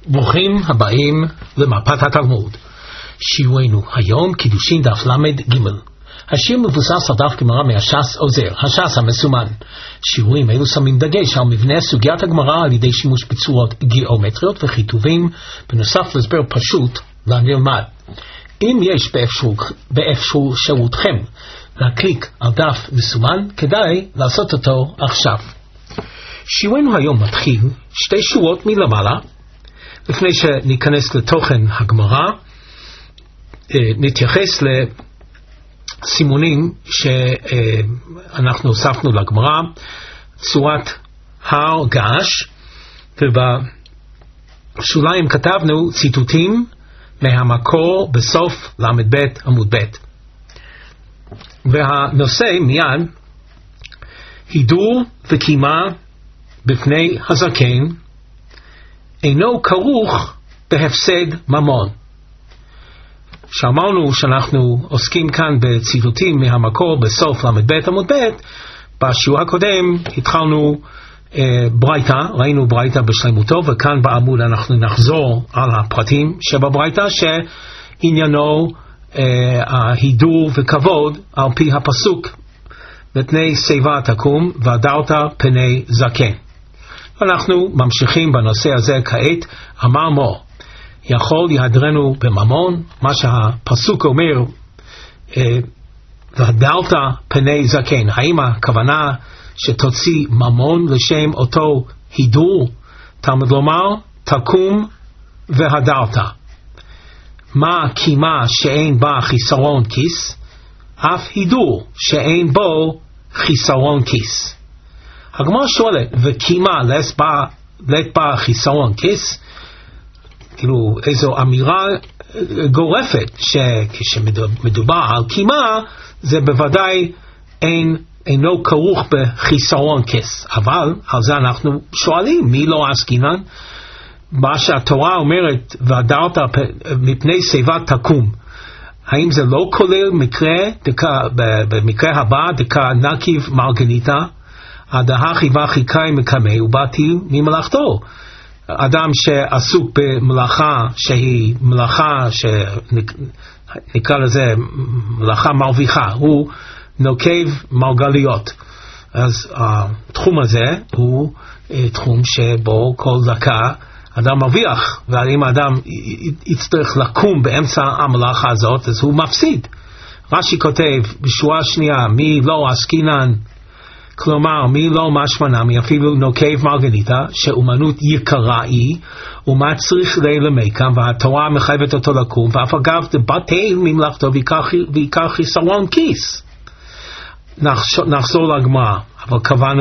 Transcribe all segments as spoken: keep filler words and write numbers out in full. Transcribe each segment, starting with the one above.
ברוכים הבאים למפת התלמוד. שיעורנו היום קידושין דף למד ג'. השיר מבוסס על דף גמרא מהש"ס עוזר, הש"ס המסומן. שיעורים אלו שמים דגש על מבנה סוגיית הגמרא על ידי שימוש בצורות גיאומטריות וכיתובים, בנוסף להסבר פשוט לנלמד. אם יש באפשרותכם להקליק על דף מסומן, כדאי לעשות אותו עכשיו. שיעורנו היום מתחיל שתי שורות מלמעלה. לפני שניכנס לתוכן הגמרא, נתייחס לסימונים שאנחנו הוספנו לגמרא, צורת הר געש, ובשוליים כתבנו ציטוטים מהמקור בסוף למד ב' עמוד ב'. והנושא מיד, הידור וקימה בפני הזקן אינו כרוך בהפסד ממון. שאמרנו שאנחנו עוסקים כאן בציטוטים מהמקור בסוף למד ב' עמוד ב', בשיעור הקודם התחלנו אה, ברייתא, ראינו ברייתא בשלמותו, וכאן בעמוד אנחנו נחזור על הפרטים שבברייתא שעניינו אה, ההידור וכבוד על פי הפסוק ותני שיבה תקום והדרת פני זקן. אנחנו ממשיכים בנושא הזה כעת. אמר מו, יכול יהדרנו בממון, מה שהפסוק אומר, אה, והדרת פני זקן. האם הכוונה שתוציא ממון לשם אותו הידור? תלמוד לומר, תקום והדרת. מה קימה שאין בה חיסרון כיס? אף הידור שאין בו חיסרון כיס. הגמרא שואלת, וקימה לית בה חיסרון כיס? כאילו איזו אמירה גורפת שכשמדובר על קימה זה בוודאי אין, אינו כרוך בחיסרון כיס. אבל על זה אנחנו שואלים, מי לא עסקינן? מה שהתורה אומרת, והדרת מפני שיבה תקום, האם זה לא כולל מקרה, דקה, במקרה הבא, דקה נקיב מרגניתא, הדהה חיבה חיקאי מקמא ובאתי ממלאכתו. אדם שעסוק במלאכה שהיא מלאכה שנקרא לזה מלאכה מרוויחה, הוא נוקב מרגליות. אז התחום הזה הוא תחום שבו כל דקה אדם מרוויח, ואם האדם יצטרך לקום באמצע המלאכה הזאת, אז הוא מפסיד. רש"י כותב בשורה שנייה, מי לא עסקינן, כלומר, מי לא משמענמי, אפילו נוקב מרגניתא, שאומנות יקרה היא, ומה צריך ללמקם, והתורה מחייבת אותו לקום, ואף אגב, בטל ממלאכתו ויקח חיסרון כיס. נחזור לגמרא, אבל קבענו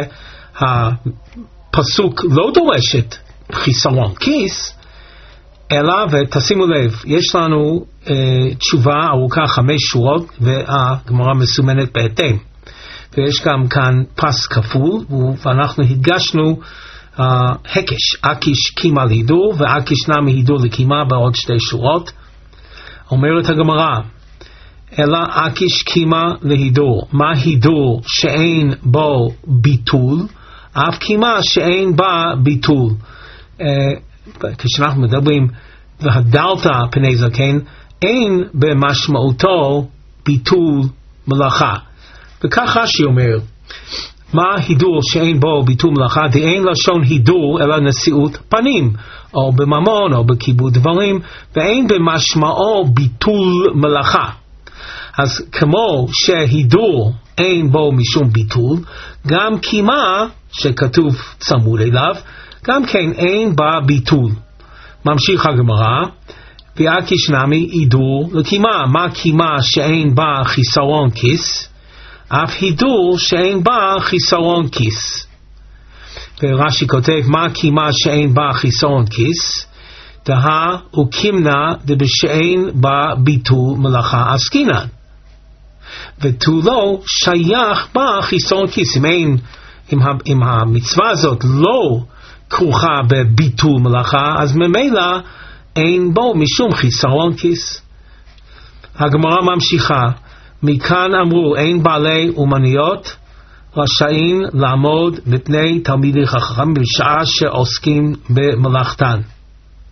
שהפסוק לא דורשת חיסרון כיס, אלא, ותשימו לב, יש לנו אה, תשובה ארוכה חמש שורות, והגמרא מסומנת בהתאם. ויש גם כאן פס כפול, ואנחנו הדגשנו uh, הקש, אקיש קימה להידור, ואקיש נמי הידור לקימה בעוד שתי שורות. אומרת הגמרא, אלא אקיש קימה להידור. מה הידור שאין בו ביטול? אף קימה שאין בה ביטול. Uh, כשאנחנו מדברים, והדרת פני זקן, אין במשמעותו ביטול מלאכה. וכך רש"י אומר, מה הידור שאין בו ביטול מלאכה? דאין לשון הידור אלא נשיאות פנים, או בממון או בכיבוד דברים, ואין במשמעו ביטול מלאכה. אז כמו שהידור אין בו משום ביטול, גם קימה שכתוב צמוד אליו, גם כן אין בה ביטול. ממשיך הגמרא, ואקיש נמי הידור לקימה. מה קימה שאין בה חיסרון כיס? אף הידור שאין בה חיסרון כיס. ורש"י כותב, מה קימה שאין בה חיסרון כיס? דהה וקימנה דבשאין בה ביטול מלאכה עסקינן. ותולו שייך בה חיסרון כיס. אם, אין, אם, אם המצווה הזאת לא כרוכה בביטול מלאכה, אז ממילא אין בו משום חיסרון כיס. הגמרא ממשיכה, מכאן אמרו, אין בעלי אומניות רשאים לעמוד מפני תלמידי חכמים בשעה שעוסקים במלאכתן.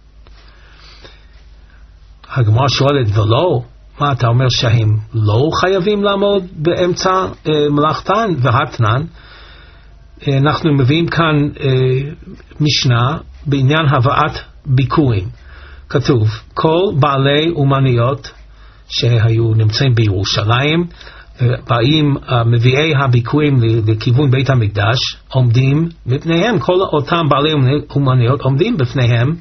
הגמרא שואלת, ולא, מה אתה אומר שהם לא חייבים לעמוד באמצע אה, מלאכתן? והתנן, אה, אנחנו מביאים כאן אה, משנה בעניין הבאת ביקורים. כתוב, כל בעלי אומניות שהיו נמצאים בירושלים, באים מביאי הביקורים לכיוון בית המקדש, עומדים בפניהם, כל אותם בעלי אומניות עומדים בפניהם,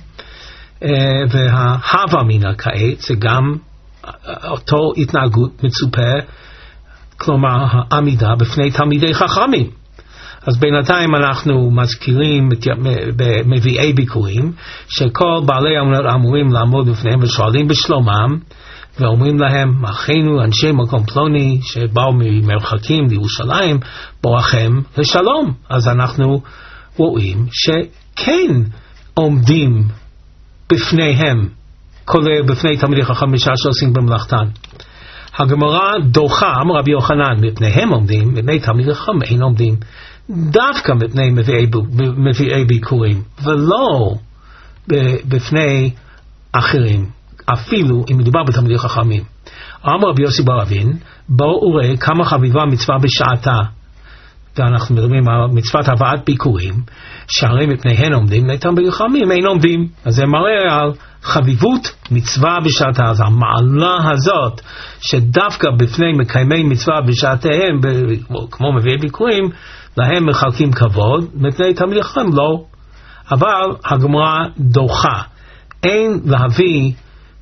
וההווה מן כעת זה גם אותו התנהגות מצופה, כלומר העמידה בפני תלמידי חכמים. אז בינתיים אנחנו מזכירים במביאי ביקורים שכל בעלי אומניות אמורים לעמוד בפניהם ושואלים בשלומם, ואומרים להם, אחינו אנשי מקום פלוני שבאו ממרחקים לירושלים, בואכם לשלום. אז אנחנו רואים שכן עומדים בפניהם, כולל בפני תלמידי חכמים בשעה שעושים במלאכתן. הגמרא דוחה, אמר רבי יוחנן, מפניהם עומדים, מפני תלמידי חכמים אין עומדים, דווקא מפני מביאי, מביאי ביקורים, ולא בפני אחרים, אפילו אם מדובר בתלמידי חכמים. אמר רבי יוסי בר אבין, בואו וראה כמה חביבה מצווה בשעתה, ואנחנו מדברים על מצוות הבאת ביקורים, שהרי מפניהן עומדים, לתלמידי חכמים אין עומדים. אז זה מראה על חביבות מצווה בשעתה, אז המעלה הזאת, שדווקא בפני מקיימי מצווה בשעתיהם, כמו מביאי ביקורים, להם מחלקים כבוד, מפני תלמידי חכמים לא. אבל הגמרא דוחה, אין להביא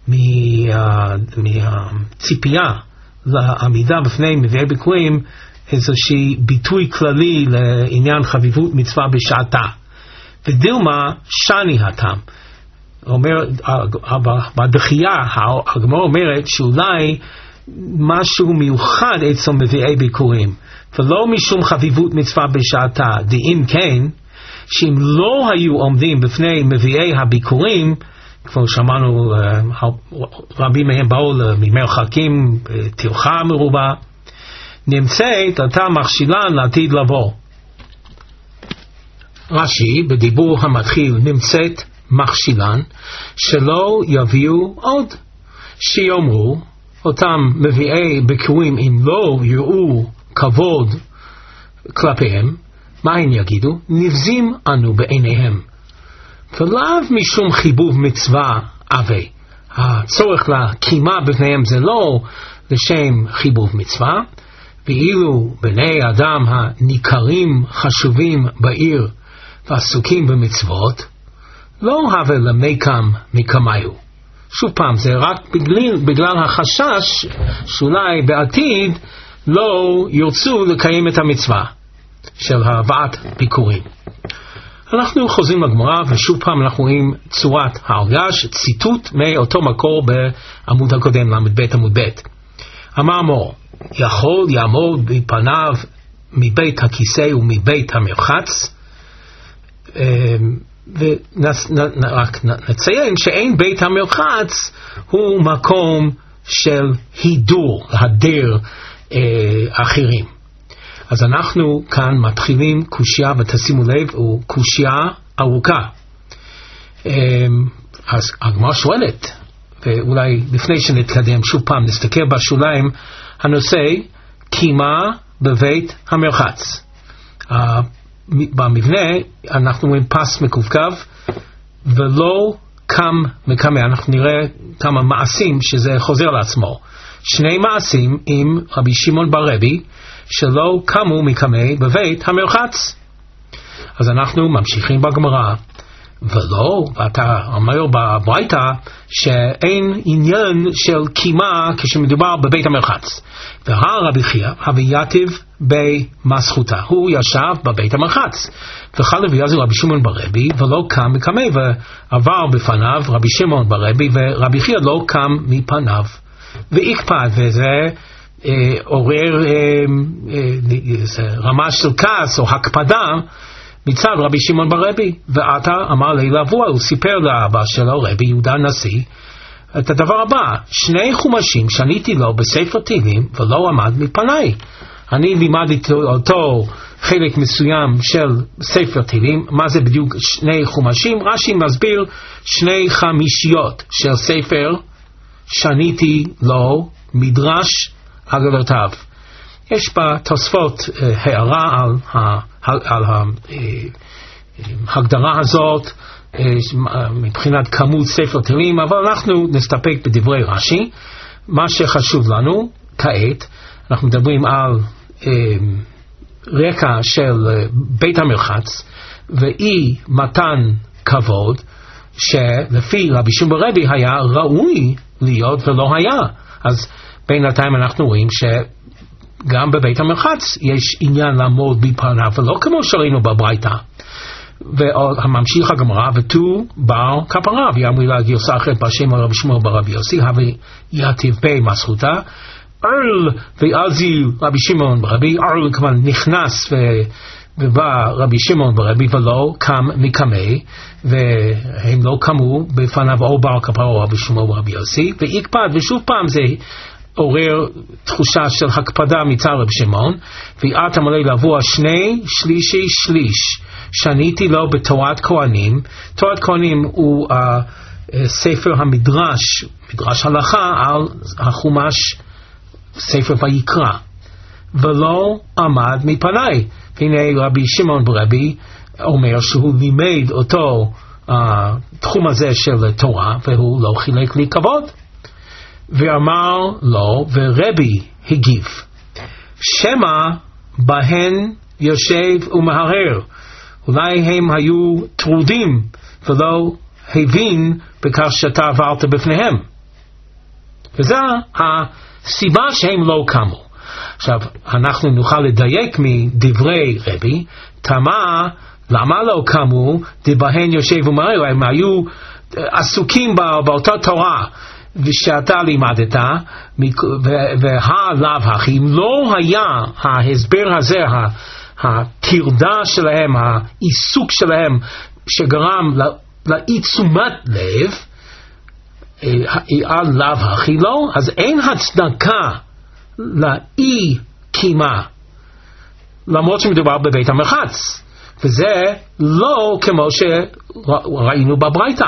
מהציפייה לעמידה בפני מביאי ביקורים איזושהי ביטוי כללי לעניין חביבות מצווה בשעתה. ודילמה שני התם, אומר, בדחייה הגמרא אומרת שאולי משהו מיוחד אצל מביאי ביקורים, ולא משום חביבות מצווה בשעתה. דאם כן, שאם לא היו עומדים בפני מביאי הביקורים, כמו שאמרנו, רבים מהם באו ממרחקים, טרחה מרובה, נמצאת אותה מכשילן לעתיד לבוא. רש"י בדיבור המתחיל, נמצאת מכשילן, שלא יביאו עוד, שיאמרו אותם מביאי ביקורים, אם לא יראו כבוד כלפיהם, מה הם יגידו? נבזים אנו בעיניהם. ולאו משום חיבוב מצווה אבי. הצורך לקימה בפניהם זה לא לשם חיבוב מצווה, ואילו בני אדם הניכרים חשובים בעיר ועסוקים במצוות, לא הווה למקם מקמיו. שוב פעם, זה רק בגלל, בגלל החשש שאולי בעתיד לא ירצו לקיים את המצווה של הבאת ביקורים. אנחנו חוזרים לגמרא, ושוב פעם אנחנו רואים צורת ההרגש, ציטוט מאותו מקור בעמוד הקודם, למד ב' עמוד ב'. אמר מור, יכול יעמוד בפניו מבית הכיסא ומבית המרחץ, ורק נציין שאין בית המרחץ הוא מקום של הידור, להדר אחרים. אז אנחנו כאן מתחילים קושיה, ותשימו לב, הוא קושיה ארוכה. אז הגמרא שואלת, ואולי לפני שנתקדם שוב פעם נסתכל בשוליים, הנושא קימה בבית המרחץ. במבנה אנחנו רואים פס מקווקו ולא קם מקמה. אנחנו נראה כמה מעשים שזה חוזר לעצמו. שני מעשים עם רבי שמעון בר רבי שלא קמו מקמה בבית המרחץ. אז אנחנו ממשיכים בגמרא, ולא, ואתה אומר בברייתא שאין עניין של קימה כשמדובר בבית המרחץ. והרבי חייא הוויתיב במסחותה, הוא ישב בבית המרחץ, וחל ויעזו רבי שמעון בר רבי ולא קם מקמה, ועבר בפניו רבי שמעון בר רבי ורבי חייא לא קם מפניו, והקפד, וזה אה, עורר אה, אה, רמה של כעס או הקפדה מצד רבי שמעון בר רבי. ועתה אמר לי לבוא, הוא סיפר לאבא שלו רבי יהודה הנשיא את הדבר הבא: שני חומשים שניתי לו בספר תהילים ולא עמד מפניי. אני לימדתי אותו חלק מסוים של ספר תהילים. מה זה בדיוק שני חומשים? רש"י מסביר שני חמישיות של ספר שניתי לו מדרש אגדותיו. יש בתוספות הערה על, על, על ההגדרה הזאת מבחינת כמות ספר תהילים, אבל אנחנו נסתפק בדברי רש"י. מה שחשוב לנו כעת, אנחנו מדברים על רקע של בית המרחץ ואי מתן כבוד, שלפי רבי שמעון רבי היה ראוי להיות ולא היה. אז בינתיים אנחנו רואים שגם בבית המרחץ יש עניין לעמוד בפניו, ולא כמו שראינו בברייתא. והממשיך הגמרא, ותו בר כפרה, ויאמרי לה גרסה אחרת בשם רבי שמעון בר רבי יוסי, הווה יתיב פי מסחותה, ארל ועל זיל רבי שמעון ברבי, ארל כמובן נכנס ו... ובא רבי שמעון ברבי ולא קם מקמי, והם לא קמו בפניו או בר כפרה או רבי שמעון ברבי יוסי, והקפד, ושוב פעם זה עורר תחושה של הקפדה מצד רבי שמעון, ואת המלא לבוא שני שלישי שליש, שניתי לו בתורת כהנים. תורת כהנים הוא uh, ספר המדרש, מדרש הלכה על החומש ספר ויקרא, ולא עמד מפניי. הנה רבי שמעון ברבי אומר שהוא לימד אותו התחום uh, הזה של תורה, והוא לא חילק לי כבוד. ואמר לו, ורבי הגיב, שמה בהן יושב ומהרר, אולי הם היו טרודים ולא הבין בכך שאתה עברת בפניהם, וזו הסיבה שהם לא קמו. עכשיו אנחנו נוכל לדייק מדברי רבי, תמה למה לא קמו, דבהן יושב ומהרר, הם היו עסוקים באותה תורה ושאתה לימדת, והלאו הכי, אם לא היה ההסבר הזה, התרדה שלהם, העיסוק שלהם שגרם לאי תשומת לב, על לאו הכי לא, אז אין הצדקה לאי קימה, למרות שמדובר בבית המרחץ, וזה לא כמו שראינו בברייתא.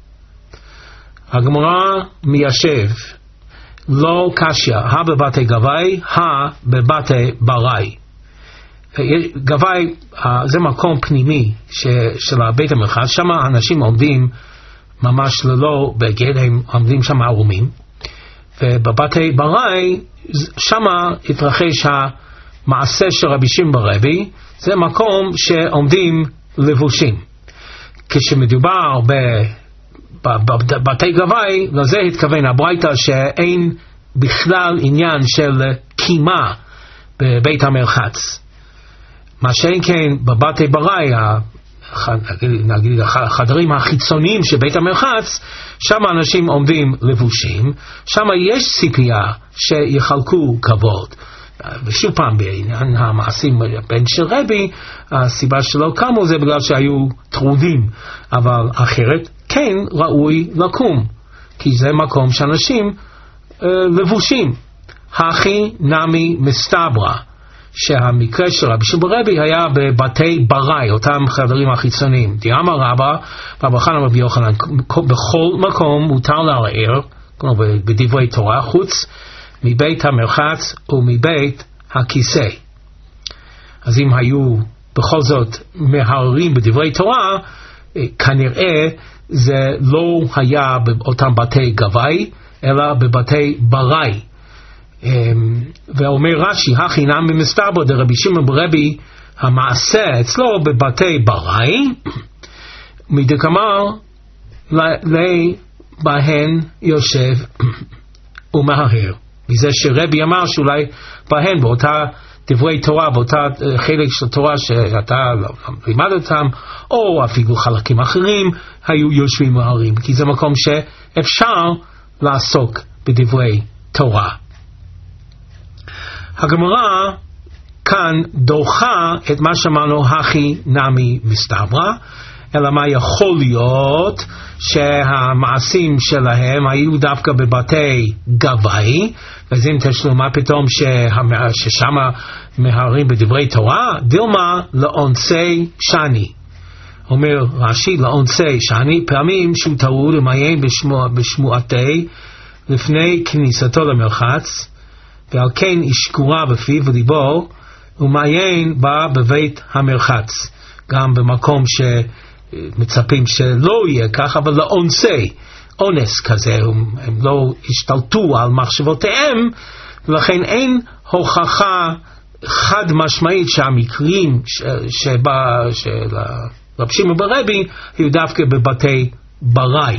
הגמרא מיישב, לא קשיא, הא בבתי גבאי, הא בבתי בראי. גבאי זה מקום פנימי של בית המרחץ, שם האנשים עומדים ממש ללא בגד, הם עומדים שם ערומים, ובבתי בראי שם התרחש המעשה של רבי שמעון ברבי, זה מקום שעומדים לבושים. כשמדובר ב בבתי גבאי, לזה התכוון הברייתא שאין בכלל עניין של קימה בבית המרחץ. מה שאין כן בבתי בראי, נגיד החדרים החיצוניים של בית המרחץ, שם אנשים עומדים לבושים, שם יש ציפייה שיחלקו כבוד. ושוב פעם בעניין המעשים בין של רבי, הסיבה שלא קמו זה בגלל שהיו טרודים, אבל אחרת כן ראוי לקום, כי זה מקום שאנשים אה, לבושים. הכי נמי מסתברא, שהמקרה של רבי שמעון ברבי היה בבתי בראי, אותם חדרים החיצוניים. דיאמר רבא רבי חנן רבי יוחנן, בכל מקום מותר לערער, כמו בדברי תורה, חוץ מבית המרחץ ומבית הכיסא. אז אם היו בכל זאת מהררים בדברי תורה, כנראה זה לא היה באותם בתי גבאי, אלא בבתי בראי. ואומר רש"י, הכי נמי מסתברא דרבי שמעון ברבי, המעשה אצלו בבתי בראי, מדקאמר בהן יושב ומהרהר. וזה שרבי אמר שאולי בהן באותה דברי תורה, באותה חלק של תורה שאתה לימד אותם, או אפילו חלקים אחרים, היו יושבים ומהרהרים, כי זה מקום שאפשר לעסוק בדברי תורה. הגמרא כאן דוחה את מה שאמרנו הכי נמי מסתברא, אלא מה יכול להיות שהמעשים שלהם היו דווקא בבתי גבאי, אז אם תשלו מה פתאום ששם מהרהרים בדברי תורה, דילמה לאונסי שני. אומר רש"י לאונסי שני, פעמים שהוא טעו למעיין בשמוע, בשמועתי לפני כניסתו למרחץ, ועל כן היא שקורה בפיו וליבו, ומעיין בה בבית המרחץ, גם במקום שמצפים שלא יהיה כך, אבל לאונסי, אונס כזה, הם, הם לא השתלטו על מחשבותיהם, ולכן אין הוכחה חד משמעית שהמקרים שבה, של רב שמעון ברבי, היו דווקא בבתי בראי.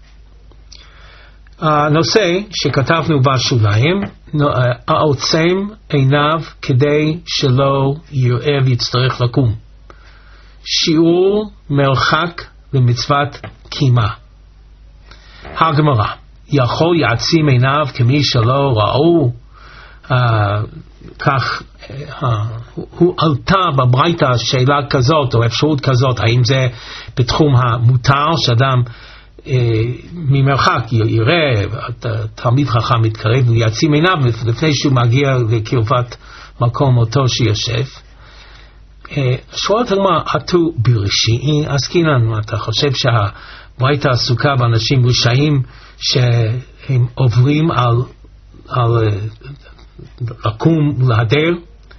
הנושא שכתבנו בשוליים, העוצם עיניו כדי שלא יראה ויצטרך לקום. שיעור מרחק למצוות קימה. הגמרא, יכול יעצים עיניו כמי שלא ראו, uh, כך uh, הוא עלתה בברייתא שאלה כזאת או אפשרות כזאת, האם זה בתחום המותר שאדם uh, ממרחק יראה תלמיד חכם מתקרב ויעצים עיניו לפני שהוא מגיע לקרבת מקום אותו שיושב. שואלת הגמרא, עטו בראשי עסקינן, אתה חושב שהברייתא עסוקה באנשים רשעים שהם עוברים על, על לקום להדר?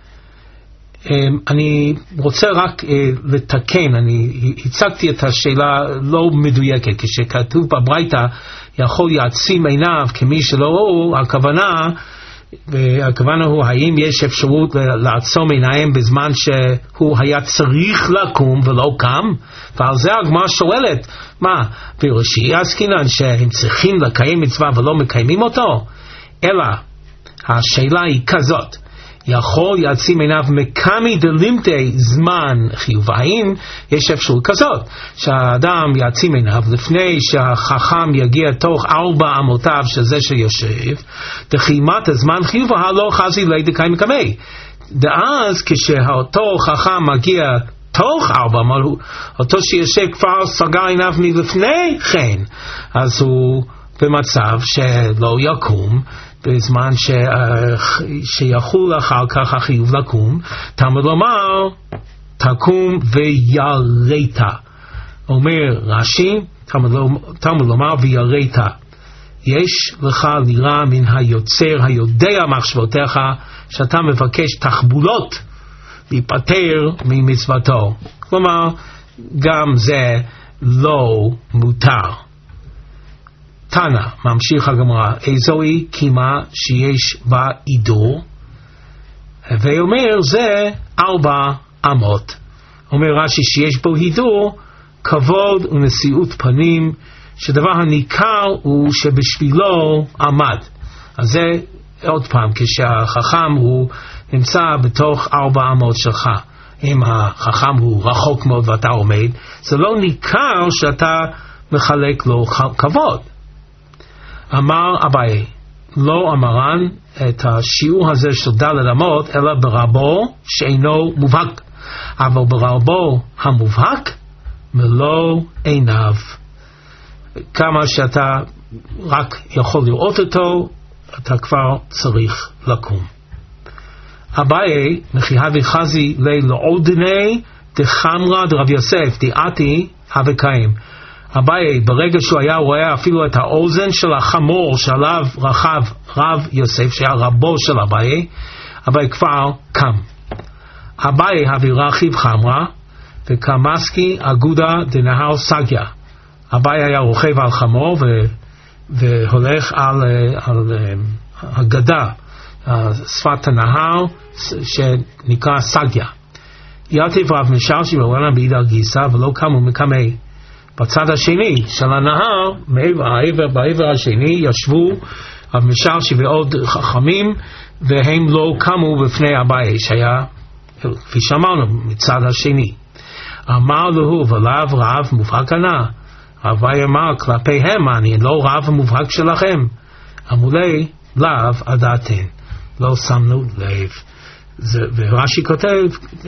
אני רוצה רק לתקן, אני הצגתי את השאלה לא מדויקת, כשכתוב בברייתא יכול יעצים עיניו כמי שלא ראו, הכוונה והכוונה הוא האם יש אפשרות לעצום עיניים בזמן שהוא היה צריך לקום ולא קם, ועל זה הגמרא שואלת מה בראשי עסקינן שהם צריכים לקיים מצווה ולא מקיימים אותו, אלא השאלה היא כזאת, יכול יעצים עיניו מקמי דלימתי זמן חיוב, האם יש אפשרות כזאת שהאדם יעצים עיניו לפני שהחכם יגיע תוך ארבע אמותיו שזה שיושב דחימת הזמן חיוב הלא חזי לידי קיים מקמי, ואז כשאותו חכם מגיע תוך ארבע אמות, אותו שיושב כבר סגר עיניו מלפני כן, אז הוא במצב שלא יקום בזמן ש... שיחול אחר כך החיוב לקום. תלמוד לומר תקום ויראת, אומר רש"י, תלמוד לומר ויראת, יש לך לירה מן היוצר היודע מחשבותיך, שאתה מבקש תחבולות להיפטר ממצוותו, כלומר גם זה לא מותר. תנא, ממשיך הגמרא, איזוהי קימה שיש בה עידור, ואומר זה ארבע אמות. אומר רש"י שיש בו עידור, כבוד ונשיאות פנים, שדבר הניכר הוא שבשבילו עמד. אז זה עוד פעם, כשהחכם הוא נמצא בתוך ארבע אמות שלך, אם החכם הוא רחוק מאוד ואתה עומד, זה לא ניכר שאתה מחלק לו כבוד. אמר אביי, לא אמרן את השיעור הזה של דלת אמות, אלא ברבו שאינו מובהק, אבל ברבו המובהק מלוא עיניו. כמה שאתה רק יכול לראות אותו, אתה כבר צריך לקום. אביי, מחייב חזי לעודני דחמרה דרב יוסף דעתי אבקיים. אביי, ברגע שהוא היה רואה אפילו את האוזן של החמור שעליו רכב רב יוסף, שהיה רבו של אביי, אביי כבר קם. אביי הביא רכיב חמרה, וקמסקי אגודה דנהר סגיה. אביי היה רוכב על חמור ו... והולך על, על הגדה, שפת הנהר שנקרא סגיה. יתיב רב משרשי ורבנן בעידא גיסא, ולא קמו מקמי. בצד השני של הנהר, בעבר, בעבר השני, ישבו רב משרשי ועוד חכמים, והם לא קמו בפני אביי, שהיה, כפי שאמרנו, מצד השני. אמר לו, ולאו רב מובהק ענה. אביי אמר, כלפיהם אני לא רב מובהק שלכם. אמרו לי, לאו עדתן, לא שמנו לב. ורש"י כותב,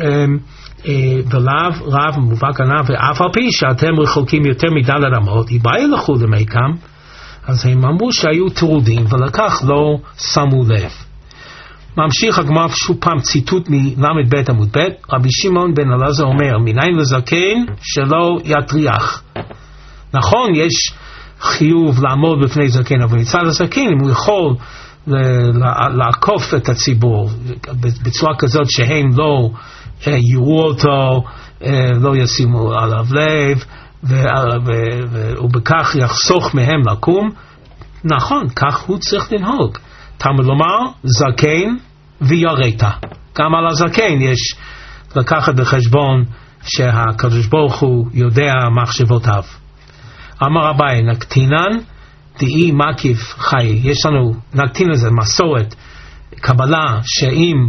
ולאו רב מובהק ענה, ואף על פי שאתם רחוקים יותר מדלת אמות, איבאי לכו למקם, אז הם אמרו שהיו טרודים, ולכך לא שמו לב. ממשיך הגמרא שוב פעם ציטוט מלמד בית עמוד בית, רבי שמעון בן אלעזר אומר, מניין לזקן שלא יטריח. נכון, יש חיוב לעמוד בפני זקן, אבל מצד הזקן אם הוא יכול לעקוף את הציבור בצורה כזאת שהם לא יראו אותו, לא ישימו עליו לב, ובכך יחסוך מהם לקום, נכון, כך הוא צריך לנהוג. תלמוד לומר, זקן ויראת. גם על הזקן יש לקחת בחשבון שהקדוש ברוך הוא יודע מחשבותיו. אמר אביי, נקטינן דאי מקיף חי. יש לנו, נקטין לזה מסורת, קבלה, שאם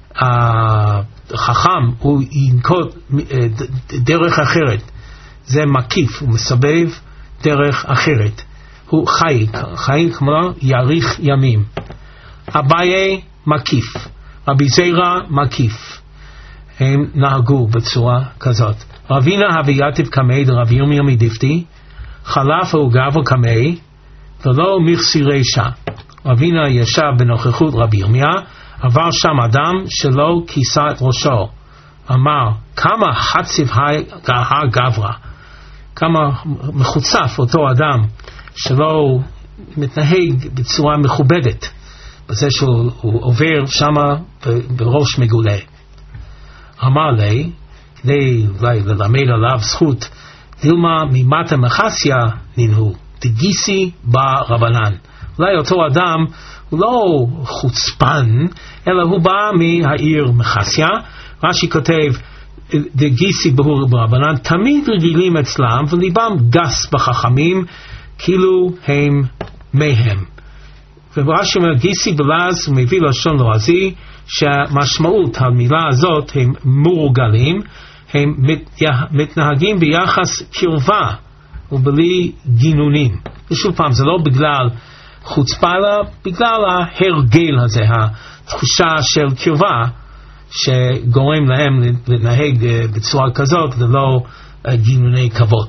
החכם הוא ינקוט דרך אחרת, זה מקיף, הוא מסבב דרך אחרת. הוא חי, חי כמו יאריך ימים. אביי מקיף, רבי זירא מקיף. הם נהגו בצורה כזאת. רבינה הוויתיב קמי דרבי ירמיה מדיפתי, חלף הוא גבו קמי, ולא מכסי רשע. רבינה ישב בנוכחות רבי ירמיה, עבר שם אדם שלא כיסה את ראשו. אמר, כמה חציב הגברה, כמה מחוצף אותו אדם שלא מתנהג בצורה מכובדת, בזה שהוא עובר שם בראש מגולה. אמר לי, כדי ללמד עליו זכות, דילמה ממטה מחסיה ננהו, דגיסי ברבנן. אולי אותו אדם הוא לא חוצפן, אלא הוא בא מהעיר מחסיה. רש"י כותב, דגיסי ברבנן, תמיד רגילים אצלם, וליבם גס בחכמים, כאילו הם מהם. ורש"י אומר, גיסי בלעז, הוא מביא לשון לועזי, שהמשמעות המילה הזאת הם מורגלים, הם מתנהגים ביחס קרבה ובלי גינונים. ושוב פעם, זה לא בגלל חוצפה, אלא בגלל ההרגל הזה, התחושה של קרבה שגורם להם להתנהג בצורה כזאת ללא גינוני כבוד.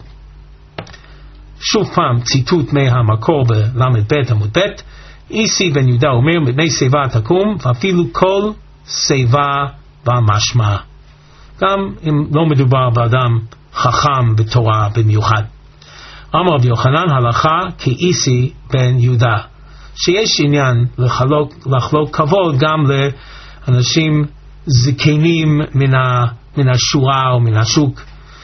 שוב פעם, ציטוט מהמקור בלמד ב' עמוד ב', איסי בן יהודה אומר, מפני שיבה תקום, ואפילו כל שיבה במשמע. גם אם לא מדובר באדם חכם בתורה במיוחד. אמר רבי יוחנן, הלכה כאיסי בן יהודה, שיש עניין לחלוק, לחלוק כבוד גם לאנשים זקנים מן, ה, מן השורה או מן השוק.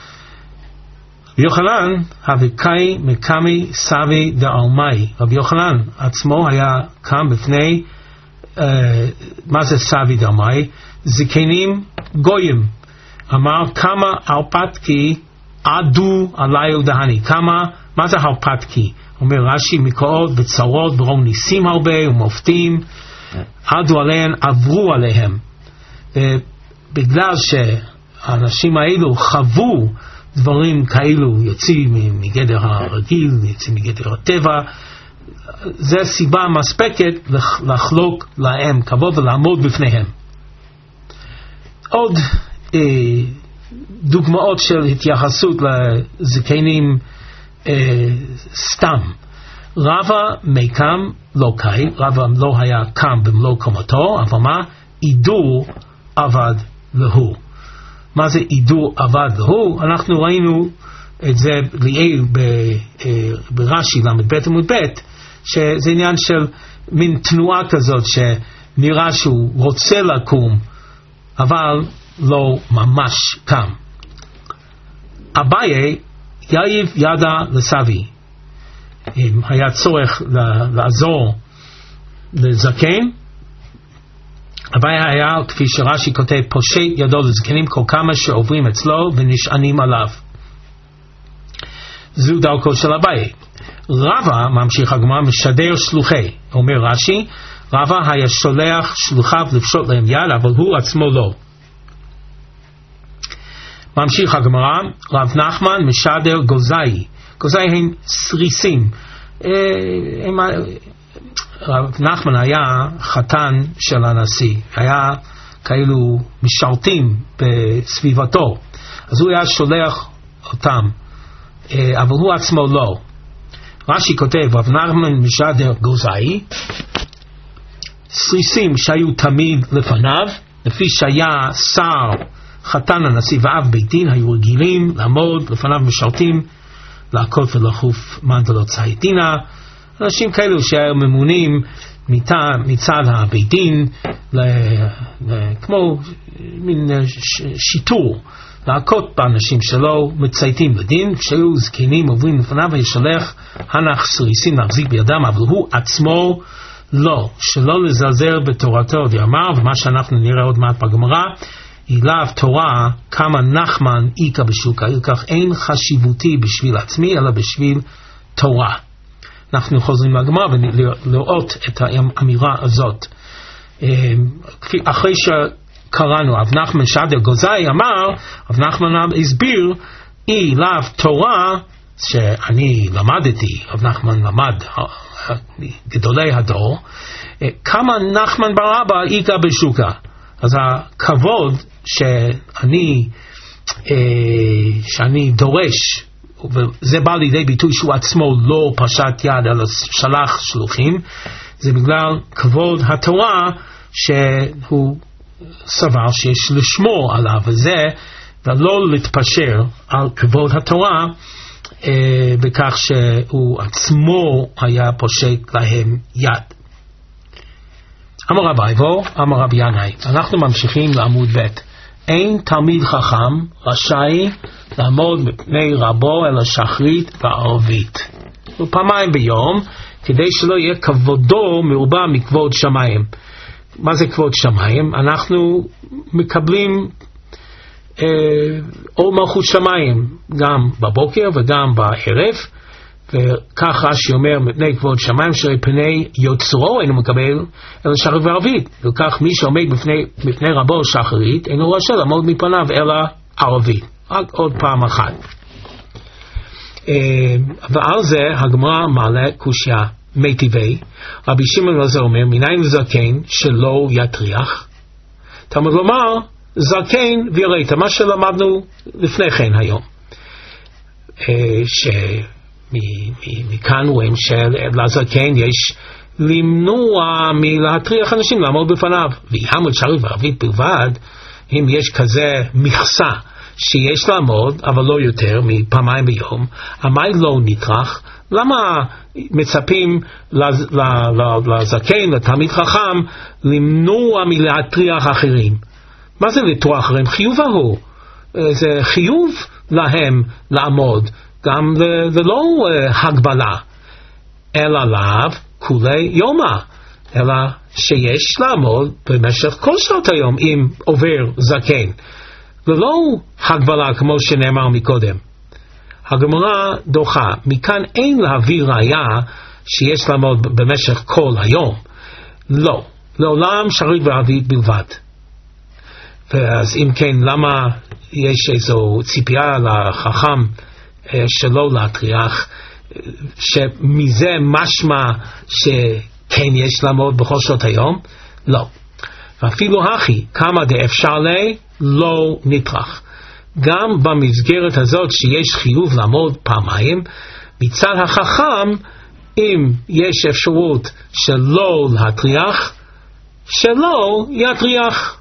רבי יוחנן, הווקאי מקמי סבי דאומאי. רבי יוחנן עצמו היה קם בפני, uh, מה זה סבי דאומאי? זקנים גויים. אמר, כמה הרפתקי עדו עלי ודהני. כמה, מה זה הרפתקי? אומר רש"י, מקורות וצרות ברום ניסים הרבה ומופתים, עדו עליהם, עברו עליהם. בגלל שהאנשים האלו חוו דברים כאלו, יוצאים מגדר הרגיל, יוצאים מגדר הטבע, זה סיבה מספקת לחלוק להם כבוד ולעמוד בפניהם. עוד אה, דוגמאות של התייחסות לזקנים אה, סתם. רבא מקם לא קאי, רבא לא היה קם במלוא קומתו, אבל מה? עידור עבד להו. מה זה עידור עבד להו? אנחנו ראינו את זה לעיל ברש"י למד ב' עמוד ב', שזה עניין של מין תנועה כזאת שנראה שהוא רוצה לקום אבל לא ממש קם. אביי יאיב ידע לסבי, אם היה צורך לעזור לזקן, אביי היה, כפי שרש"י כותב, פושט ידו לזקנים כל כמה שעוברים אצלו ונשענים עליו. זו דרכו של אביי. רבא, ממשיך הגמרא, משדר שלוחי. אומר רש"י, רבא היה שולח שלוחיו לפשוט להם יד, אבל הוא עצמו לא. ממשיך הגמרא, רב נחמן משדר גוזאי. גוזאי הם סריסים. הם, רב נחמן היה חתן של הנשיא, היה כאילו משרתים בסביבתו, אז הוא היה שולח אותם, אבל הוא עצמו לא. רש"י כותב, רב נחמן משדר גוזאי, סריסים שהיו תמיד לפניו, לפי שהיה שר חתן הנשיא ואב בית דין, היו רגילים לעמוד לפניו משרתים להכות ולחוף מנדלות ציידינה, אנשים כאלו שהיו ממונים מצד הבית דין, כמו מין שיטור, להכות באנשים שלו, מצייתים לדין, כשהיו זקנים עוברים לפניו וישלח הנח סריסים להחזיק בידם, אבל הוא עצמו לא, שלא לזלזל בתורתו ואמר, ומה שאנחנו נראה עוד מעט בגמרא, אליו תורה כמה נחמן איקה בשוקה, כך אין חשיבותי בשביל עצמי, אלא בשביל תורה. אנחנו חוזרים לגמרא ולראות את האמירה הזאת. אחרי שקראנו, אב נחמן שדר גוזאי אמר, אב נחמן הסביר, אליו תורה, שאני למדתי, אב נחמן למד, גדולי הדור, כמה נחמן בר אבא איקה בשוקה. אז הכבוד שאני, שאני דורש, וזה בא לידי ביטוי שהוא עצמו לא פשט יד אלא שלח שלוחים, זה בגלל כבוד התורה שהוא סבר שיש לשמור עליו, וזה ולא להתפשר על כבוד התורה אה, בכך שהוא עצמו היה פושט להם יד. אמר רבי אייבו, אמר רבי ינאי, אנחנו ממשיכים לעמוד ב'. אין תלמיד חכם רשאי לעמוד מפני רבו אלא שחרית וערבית. ופעמיים ביום, כדי שלא יהיה כבודו מעובה מכבוד שמיים. מה זה כבוד שמיים? אנחנו מקבלים אה, או מלכות שמיים, גם בבוקר וגם בערב, וכך רש"י אומר מפני כבוד שמיים שפני יוצרו אינו מקבל אלא שחרית וערבית, וכך מי שעומד בפני, בפני רבו שחרית אינו רשאי לעמוד מפניו אלא ערבית. רק עוד פעם אחת. ועל זה הגמרא מעלה קושיה מיטיבי. רבי שמעון אלעזר אומר מניין זקן שלא יטריח? תלמוד לומר זקן ויראת, מה שלמדנו לפני כן היום, ש מכאן רואים שלזקן יש למנוע מלהטריח אנשים לעמוד בפניו, ויעמוד שחרית וערבית בלבד אם יש כזה מכסה שיש לעמוד אבל לא יותר מפעמיים ביום, המי לא נטרח. למה מצפים לזקן, לתלמיד חכם, למנוע מלהטריח אחרים? מה זה לטרוח אחרים? חיוב ההוא, זה חיוב להם לעמוד, גם זה לא uh, הגבלה, אלא לאו כולי יומה, אלא שיש לעמוד במשך כל שעות היום אם עובר זקן, ולא הגבלה כמו שנאמר מקודם. הגמרא דוחה, מכאן אין להביא ראיה שיש לעמוד במשך כל היום, לא, לעולם שחרית וערבית בלבד. ואז אם כן, למה יש איזו ציפייה לחכם שלא להטריח, שמזה משמע שכן יש לעמוד בכל שעות היום? לא. ואפילו הכי, כמה דאפשר לי, לא נטרח. גם במסגרת הזאת שיש חיוב לעמוד פעמיים, מצד החכם, אם יש אפשרות שלא להטריח, שלא יטריח.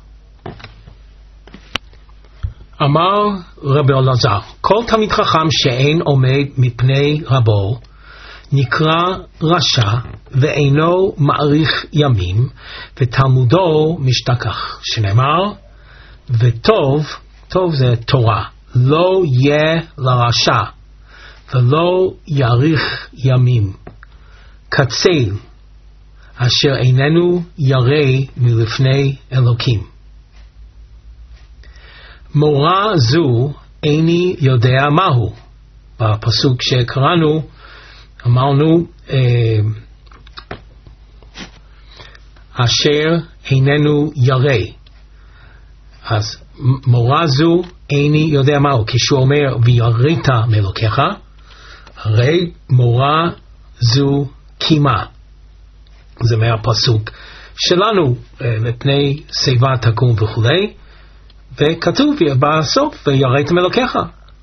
אמר רבי אלעזר, כל תלמיד חכם שאין עומד מפני רבו נקרא רשע ואינו מאריך ימים ותלמודו משתכח, שנאמר וטוב, טוב זה תורה, לא יהיה לרשע ולא יאריך ימים קצל אשר איננו ירא מלפני אלוקים. מורה זו איני יודע מהו. בפסוק שקראנו אמרנו אה, אשר איננו ירא. אז מורה זו איני יודע מהו. כשהוא אומר ויראת מאלוקיך, הרי מורה זו קימה. זה מהפסוק שלנו, אה, מפני שיבה תקום וכולי. וכתוב בסוף ויראת מאלוקיך.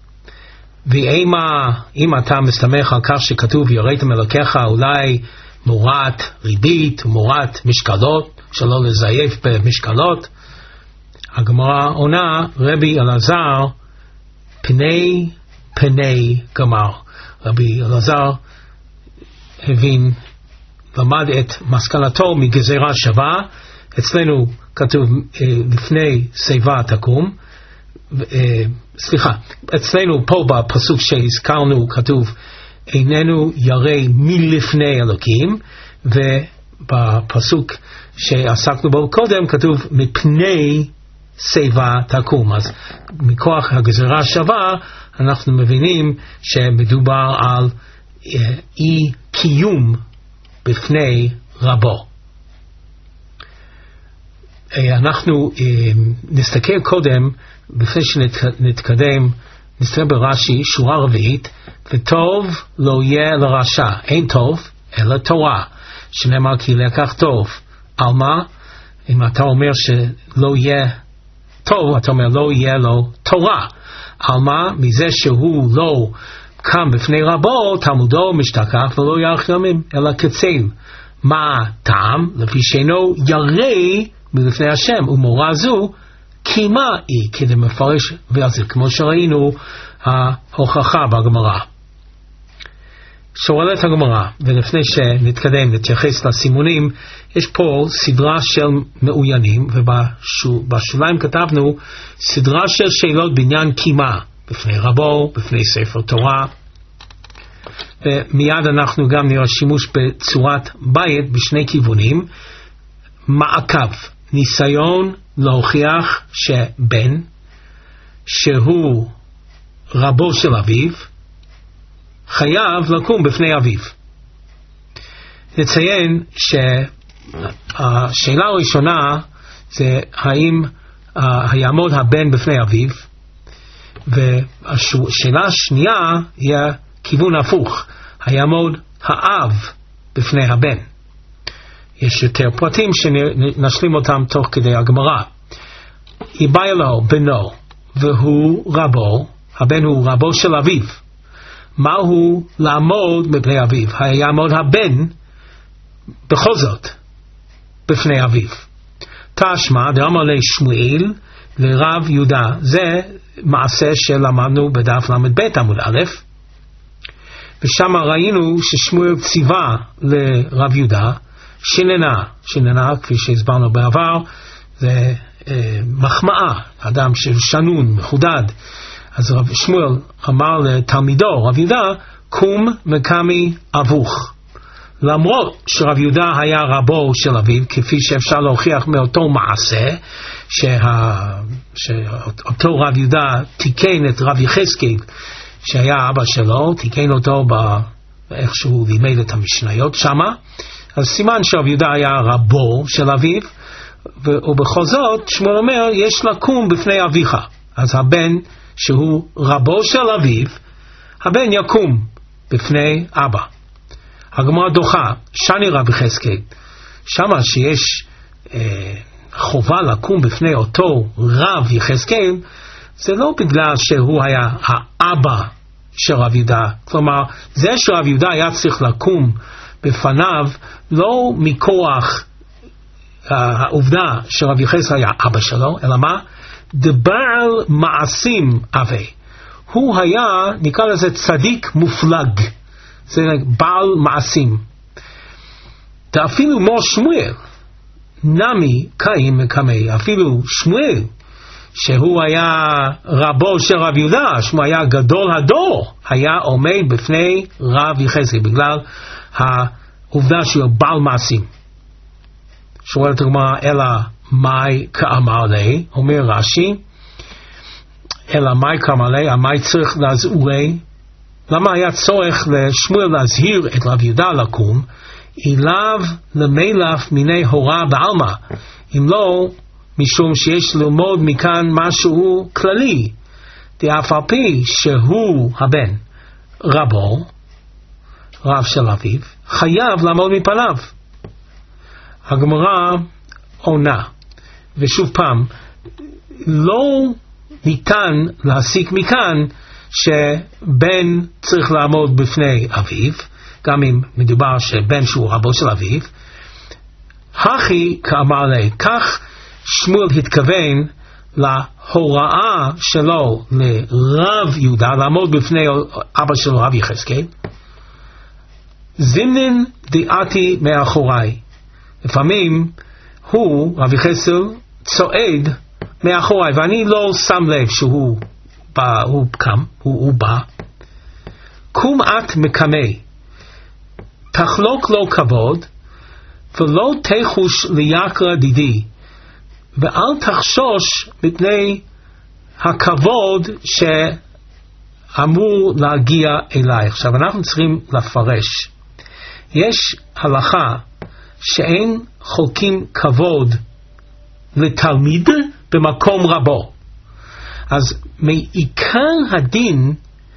ואם אתה מסתמך על כך שכתוב ויראת מאלוקיך, אולי מורת ריבית, מורת משקלות, שלא לזייף במשקלות, הגמרא עונה רבי אלעזר פני פני גמר. רבי אלעזר הבין, למד את מסקנתו מגזירה שווה. אצלנו כתוב לפני שיבה תקום, סליחה, אצלנו פה בפסוק שהזכרנו כתוב איננו ירא מלפני אלוקים, ובפסוק שעסקנו בו קודם כתוב מפני שיבה תקום. אז מכוח הגזירה שווה אנחנו מבינים שמדובר על אי קיום בפני רבו. אנחנו נסתכל קודם, לפני שנתקדם, נסתכל ברש"י שורה רביעית, וטוב לא יהיה לרשע, אין טוב אלא תורה, שנאמר כי לקח טוב. על מה? אם אתה אומר שלא יהיה טוב, אתה אומר לא יהיה לו תורה. על מה? מזה שהוא לא קם בפני רבו, תלמודו משתכח ולא יאריך ימים, אלא קצר. מה טעם? לפי שאינו ירא מלפני השם, ומורה זו קימה היא, כדי מפרש וזה, כמו שראינו ההוכחה בגמרא. שואלת הגמרא, ולפני שנתקדם נתייחס לסימונים, יש פה סדרה של מעוינים, ובשוליים כתבנו סדרה של שאלות בעניין קימה, בפני רבו, בפני ספר תורה, ומיד אנחנו גם נראה שימוש בצורת בית בשני כיוונים. מעקב, ניסיון להוכיח שבן שהוא רבו של אביו חייב לקום בפני אביו. נציין שהשאלה הראשונה זה האם יעמוד הבן בפני אביו, והשאלה השנייה היא כיוון הפוך, היעמוד האב בפני הבן. יש יותר פרטים שנשלים אותם תוך כדי הגמרא. איבא לו בנו והוא רבו, הבן הוא רבו של אביו. מהו לעמוד בפני אביו? היעמוד הבן בכל זאת בפני אביו. תשמע דאמר לשמואל לרב יהודה, זה מעשה שלמדנו בדף למד ב' עמוד א', ושם ראינו ששמואל ציווה לרב יהודה שננה, שננה כפי שהסברנו בעבר זה אה, מחמאה, אדם ששנון, מחודד. אז רב שמואל אמר לתלמידו רב יהודה, קום מקמי אבוך. למרות שרב יהודה היה רבו של אביו, כפי שאפשר להוכיח מאותו מעשה שה... שאותו רב יהודה תיקן את רב יחזקאל שהיה אבא שלו, תיקן אותו באיכשהו לימד את המשניות שמה, אז סימן שרב יהודה היה רבו של אביו, ובכל זאת שמואל אומר יש לקום בפני אביך. אז הבן שהוא רבו של אביו, הבן יקום בפני אבא. הגמרא דוחה, שני רב יחזקאל, שמה שיש אה, חובה לקום בפני אותו רב יחזקאל, זה לא בגלל שהוא היה האבא של רב יהודה, כלומר זה שרב יהודה היה צריך לקום בפניו לא מכוח uh, העובדה שרב יחזקאל היה אבא שלו, אלא מה? דבעל מעשים אבי, הוא היה נקרא לזה צדיק מופלג, זה בעל מעשים. ואפילו מו שמואל נמי קיים מקמי, אפילו שמואל שהוא היה רבו של רב יהודה, שמו היה גדול הדור, היה עומד בפני רב יחזקאל בגלל העובדה שהוא בעל מעשים. שואלת הגמרא, אלא מאי כאמר לי, אומר רש"י, אלא מאי כאמר לי, המאי צריך להזהירי, למה היה צורך לשמואל להזהיר את רב יהודה לקום, אליו למלף מיני הוראה בעלמא, אם לא משום שיש ללמוד מכאן משהו כללי, דאף על פי שהוא הבן רבו, רב של אביו, חייב לעמוד מפניו. הגמרא עונה, ושוב פעם, לא ניתן להסיק מכאן שבן צריך לעמוד בפני אביו, גם אם מדובר שבן שהוא רבו של אביו. הכי כאמר לי, כך שמואל התכוון להוראה שלו לרב יהודה לעמוד בפני אבא שלו רב יחזקאל, זימנין דעתי מאחוריי. לפעמים הוא, רב יחזקאל, צועד מאחוריי ואני לא שם לב שהוא בא, הוא קם, הוא, הוא בא. קום את מקמי, תחלוק לו כבוד ולא תחוש ליקרא דידי, ואל תחשוש מפני הכבוד שאמור להגיע אליי. עכשיו אנחנו צריכים לפרש. יש הלכה שאין חולקים כבוד לתלמיד במקום רבו. אז מעיקר הדין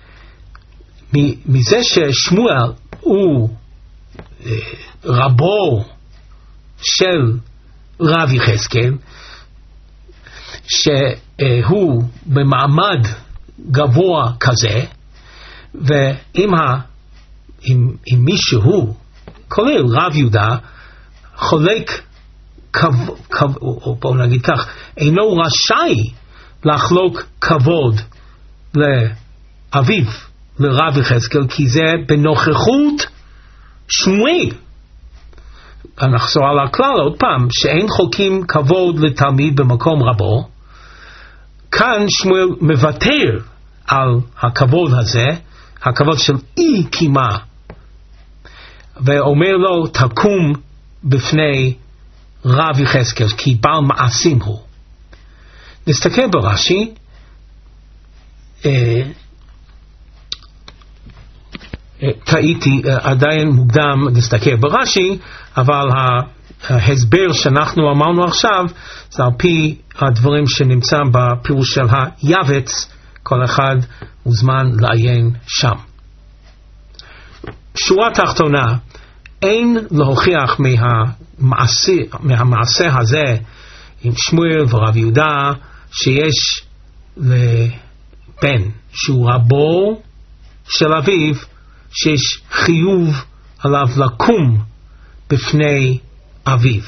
מזה ששמואל הוא רבו של רב יחזקאל, שהוא במעמד גבוה כזה, ואם ה, אם, אם מישהו כולל רב יהודה חולק כבוד, או בואו נגיד כך, אינו רשאי לחלוק כבוד לאביו לרב יחזקאל, כי זה בנוכחות שמואל. נחזור על הכלל עוד פעם, שאין חולקים כבוד לתלמיד במקום רבו. כאן שמואל מוותר על הכבוד הזה, הכבוד של אי קימה, ואומר לו תקום בפני רב יחזקאל, כי בעל מעשים הוא. נסתכל ברש"י, אה, טעיתי, עדיין מוקדם להסתכל ברש"י, אבל ההסבר שאנחנו אמרנו עכשיו זה על פי הדברים שנמצא בפירוש של היבץ, כל אחד מוזמן לעיין שם. שורה תחתונה, אין להוכיח מהמעשה, מהמעשה הזה עם שמואל ורב יהודה שיש לבן שהוא רבו של אביו שיש חיוב עליו לקום בפני אביו.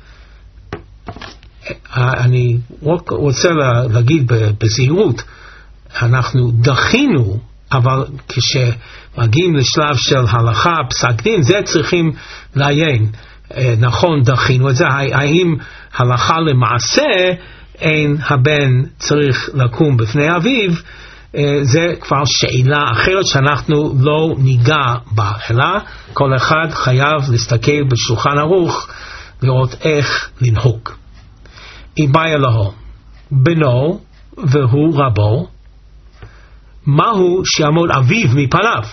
אני רוצה להגיד בזהירות, אנחנו דחינו, אבל כשמגיעים לשלב של הלכה, פסק דין, זה צריכים לעיין. נכון, דחינו את זה, האם הלכה למעשה אין הבן צריך לקום בפני אביו, זה כבר שאלה אחרת שאנחנו לא ניגע בה, אלא כל אחד חייב להסתכל בשולחן ערוך לראות איך לנהוג. אם בא אלוהו בנו והוא רבו, מהו שיעמוד אביו מפניו?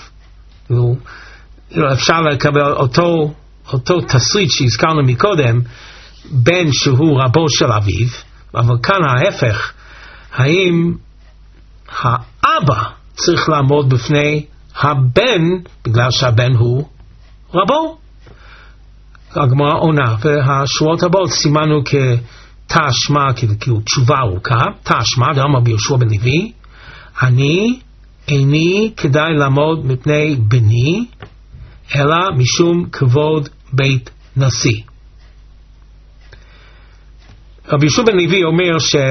אפשר לקבל אותו, אותו תסריט שהזכרנו מקודם, בן שהוא רבו של אביו, אבל כאן ההפך, האם האבא צריך לעמוד בפני הבן בגלל שהבן הוא רבו? הגמרא עונה, והשורות הבאות סימנו כתשמע, כאילו תשובה ארוכה, תשמע, דאמר ביהושע בן לוי, אני איני כדאי לעמוד מפני בני, אלא משום כבוד בית נשיא. רבי יהושע בן לוי אומר ש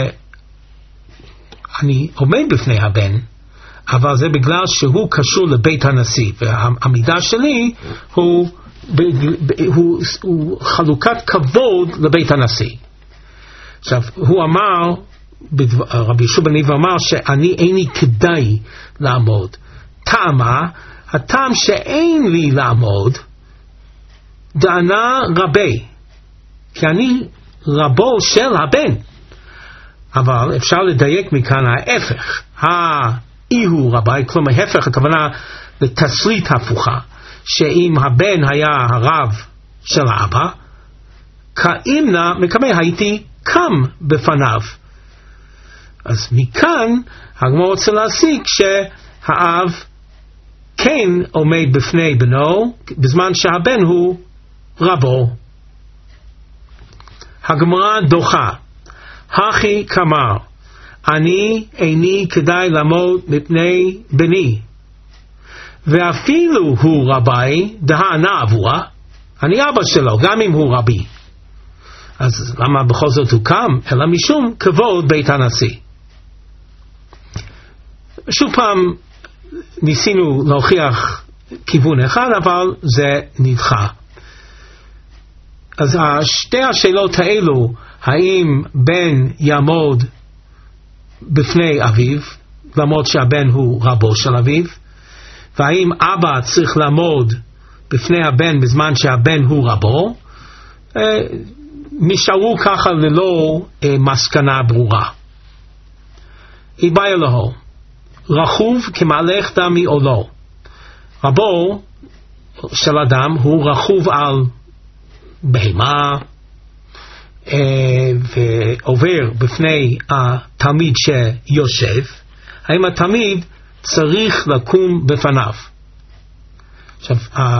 אני עומד בפני הבן, אבל זה בגלל שהוא קשור לבית הנשיא, והעמידה שלי הוא, הוא, הוא חלוקת כבוד לבית הנשיא. עכשיו, הוא אמר, רבי יהושע בן לוי אמר שאני איני כדאי לעמוד. טעמה, הטעם שאין לי לעמוד, דענה רבי, כי אני רבו של הבן. אבל אפשר לדייק מכאן ההפך, האי הוא רבי, כלומר ההפך, הכוונה לתסריט הפוכה, שאם הבן היה הרב של האבא, כאמנה מקמי הייתי קם בפניו. אז מכאן הגמרא רוצה להסיק שהאב כן עומד בפני בנו, בזמן שהבן הוא רבו. הגמרא דוחה, הכי כמר, אני איני כדאי לעמוד מפני בני, ואפילו הוא רבי, דהנה אבוה, אני אבא שלו, גם אם הוא רבי. אז למה בכל זאת הוא קם? אלא משום כבוד בית הנשיא. שוב פעם ניסינו להוכיח כיוון אחד, אבל זה נדחה. אז שתי השאלות האלו, האם בן יעמוד בפני אביו, למרות שהבן הוא רבו של אביו, והאם אבא צריך לעמוד בפני הבן בזמן שהבן הוא רבו, נשארו ככה ללא מסקנה ברורה. התבהר לו, רכוב כמהלך דמי או לא. רבו של אדם הוא רכוב על בהמה, ועובר בפני התלמיד שיושב, האם התלמיד צריך לקום בפניו? עכשיו,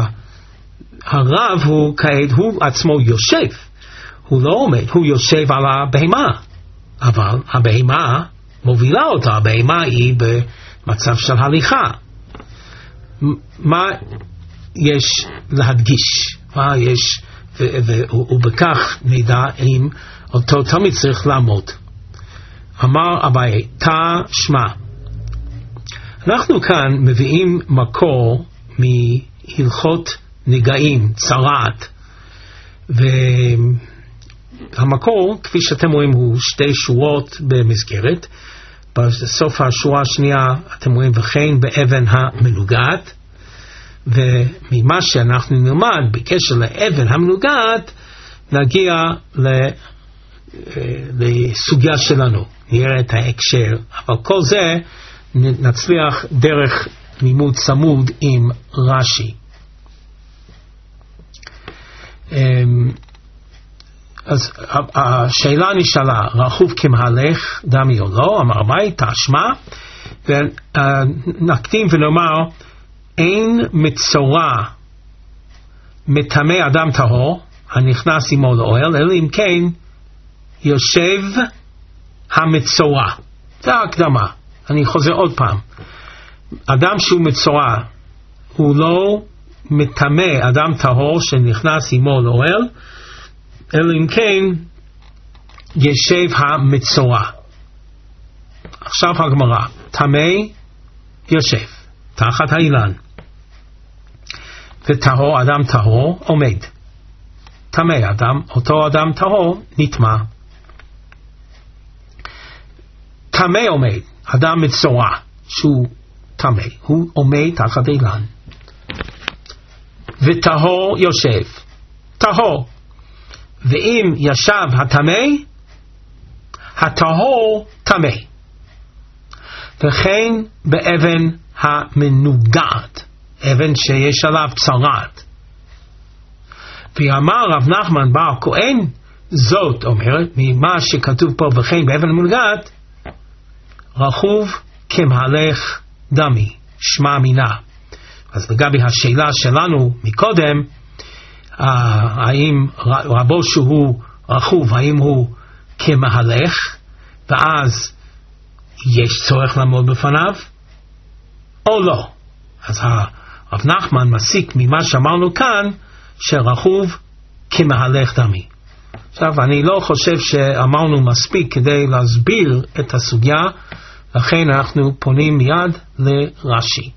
הרב הוא כעת, הוא עצמו יושב, הוא לא עומד, הוא יושב על הבהמה, אבל הבהמה מובילה אותה, הבהמה היא במצב של הליכה. מה יש להדגיש? מה יש, ובכך נדע אם אותו תלמיד צריך לעמוד. אמר אביי, תא שמע. אנחנו כאן מביאים מקור מהלכות נגעים, צרעת, והמקור, כפי שאתם רואים, הוא שתי שורות במסגרת. בסוף השורה השנייה אתם רואים, וכן באבן המנוגעת, וממה שאנחנו נלמד בקשר לאבן המנוגעת, נגיע לסוגיה שלנו, נראה את ההקשר, אבל כל זה נצליח דרך לימוד צמוד עם רש"י. אז השאלה נשאלה, רכוב כמהלך דמי או לא? אמר אביי, תשמע, ונקדים ונאמר, אין מצורע מטמא אדם טהור הנכנס עמו לאוהל, אלא אם כן יושב המצורע. זה ההקדמה. אני חוזר עוד פעם. אדם שהוא מצורע, הוא לא מטמא אדם טהור שנכנס עמו לאוהל, אלא אם כן ישב המצורע. עכשיו הגמרא, טמא יושב תחת האילן, וטהור, אדם טהור עומד. טמא אדם, אותו אדם טהור נטמא. טמא עומד, אדם מצורע שהוא טמא, הוא עומד תחת אילן. וטהור יושב, טהור. ואם ישב הטמא, הטהור טמא. וכן באבן המנוגעת, אבן שיש עליו צרעת. ואמר רב נחמן בר כהן, זאת אומרת, ממה שכתוב פה וכן באבן המנוגעת, רכוב כמהלך דמי, שמע מינה. אז לגבי השאלה שלנו מקודם, האם רבו שהוא רכוב, האם הוא כמהלך, ואז יש צורך לעמוד בפניו, או לא. אז הרב נחמן מסיק ממה שאמרנו כאן, שרכוב כמהלך דמי. עכשיו, אני לא חושב שאמרנו מספיק כדי להסביר את הסוגיה, לכן אנחנו פונים מיד לרש"י.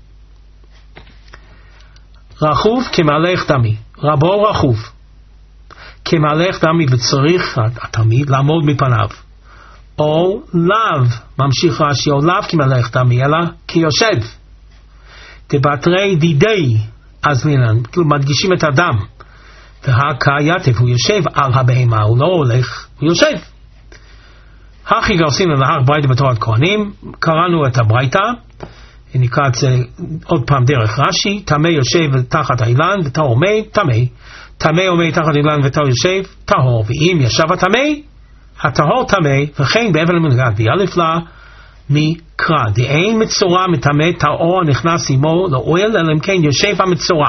רכוב כמהלך דמי, רבו רכוב כמהלך דמי, וצריך התלמיד לעמוד מפניו, או לאו, ממשיך רש"י, או לאו כמהלך דמי, אלא כיושב. דבתרי דידי אזלינן, כאילו מדגישים את הדם, והקייתף, הוא יושב על הבהמה, הוא לא הולך, הוא יושב. הכי גרסין להר ברייתא בתורת כהנים, קראנו את הברייתא, נקרא את זה עוד פעם דרך רש"י, טמא יושב תחת האילן וטהור עומד, טמא. טמא עומד תחת האילן וטהור יושב, טהור. ואם ישב הטמא, הטהור טמא, וכן באבן המנוגעת, באלף לה מקרא, דאין מצורע מטמא טהור הנכנס עמו לאוהל, אלא אם כן יושב המצורע.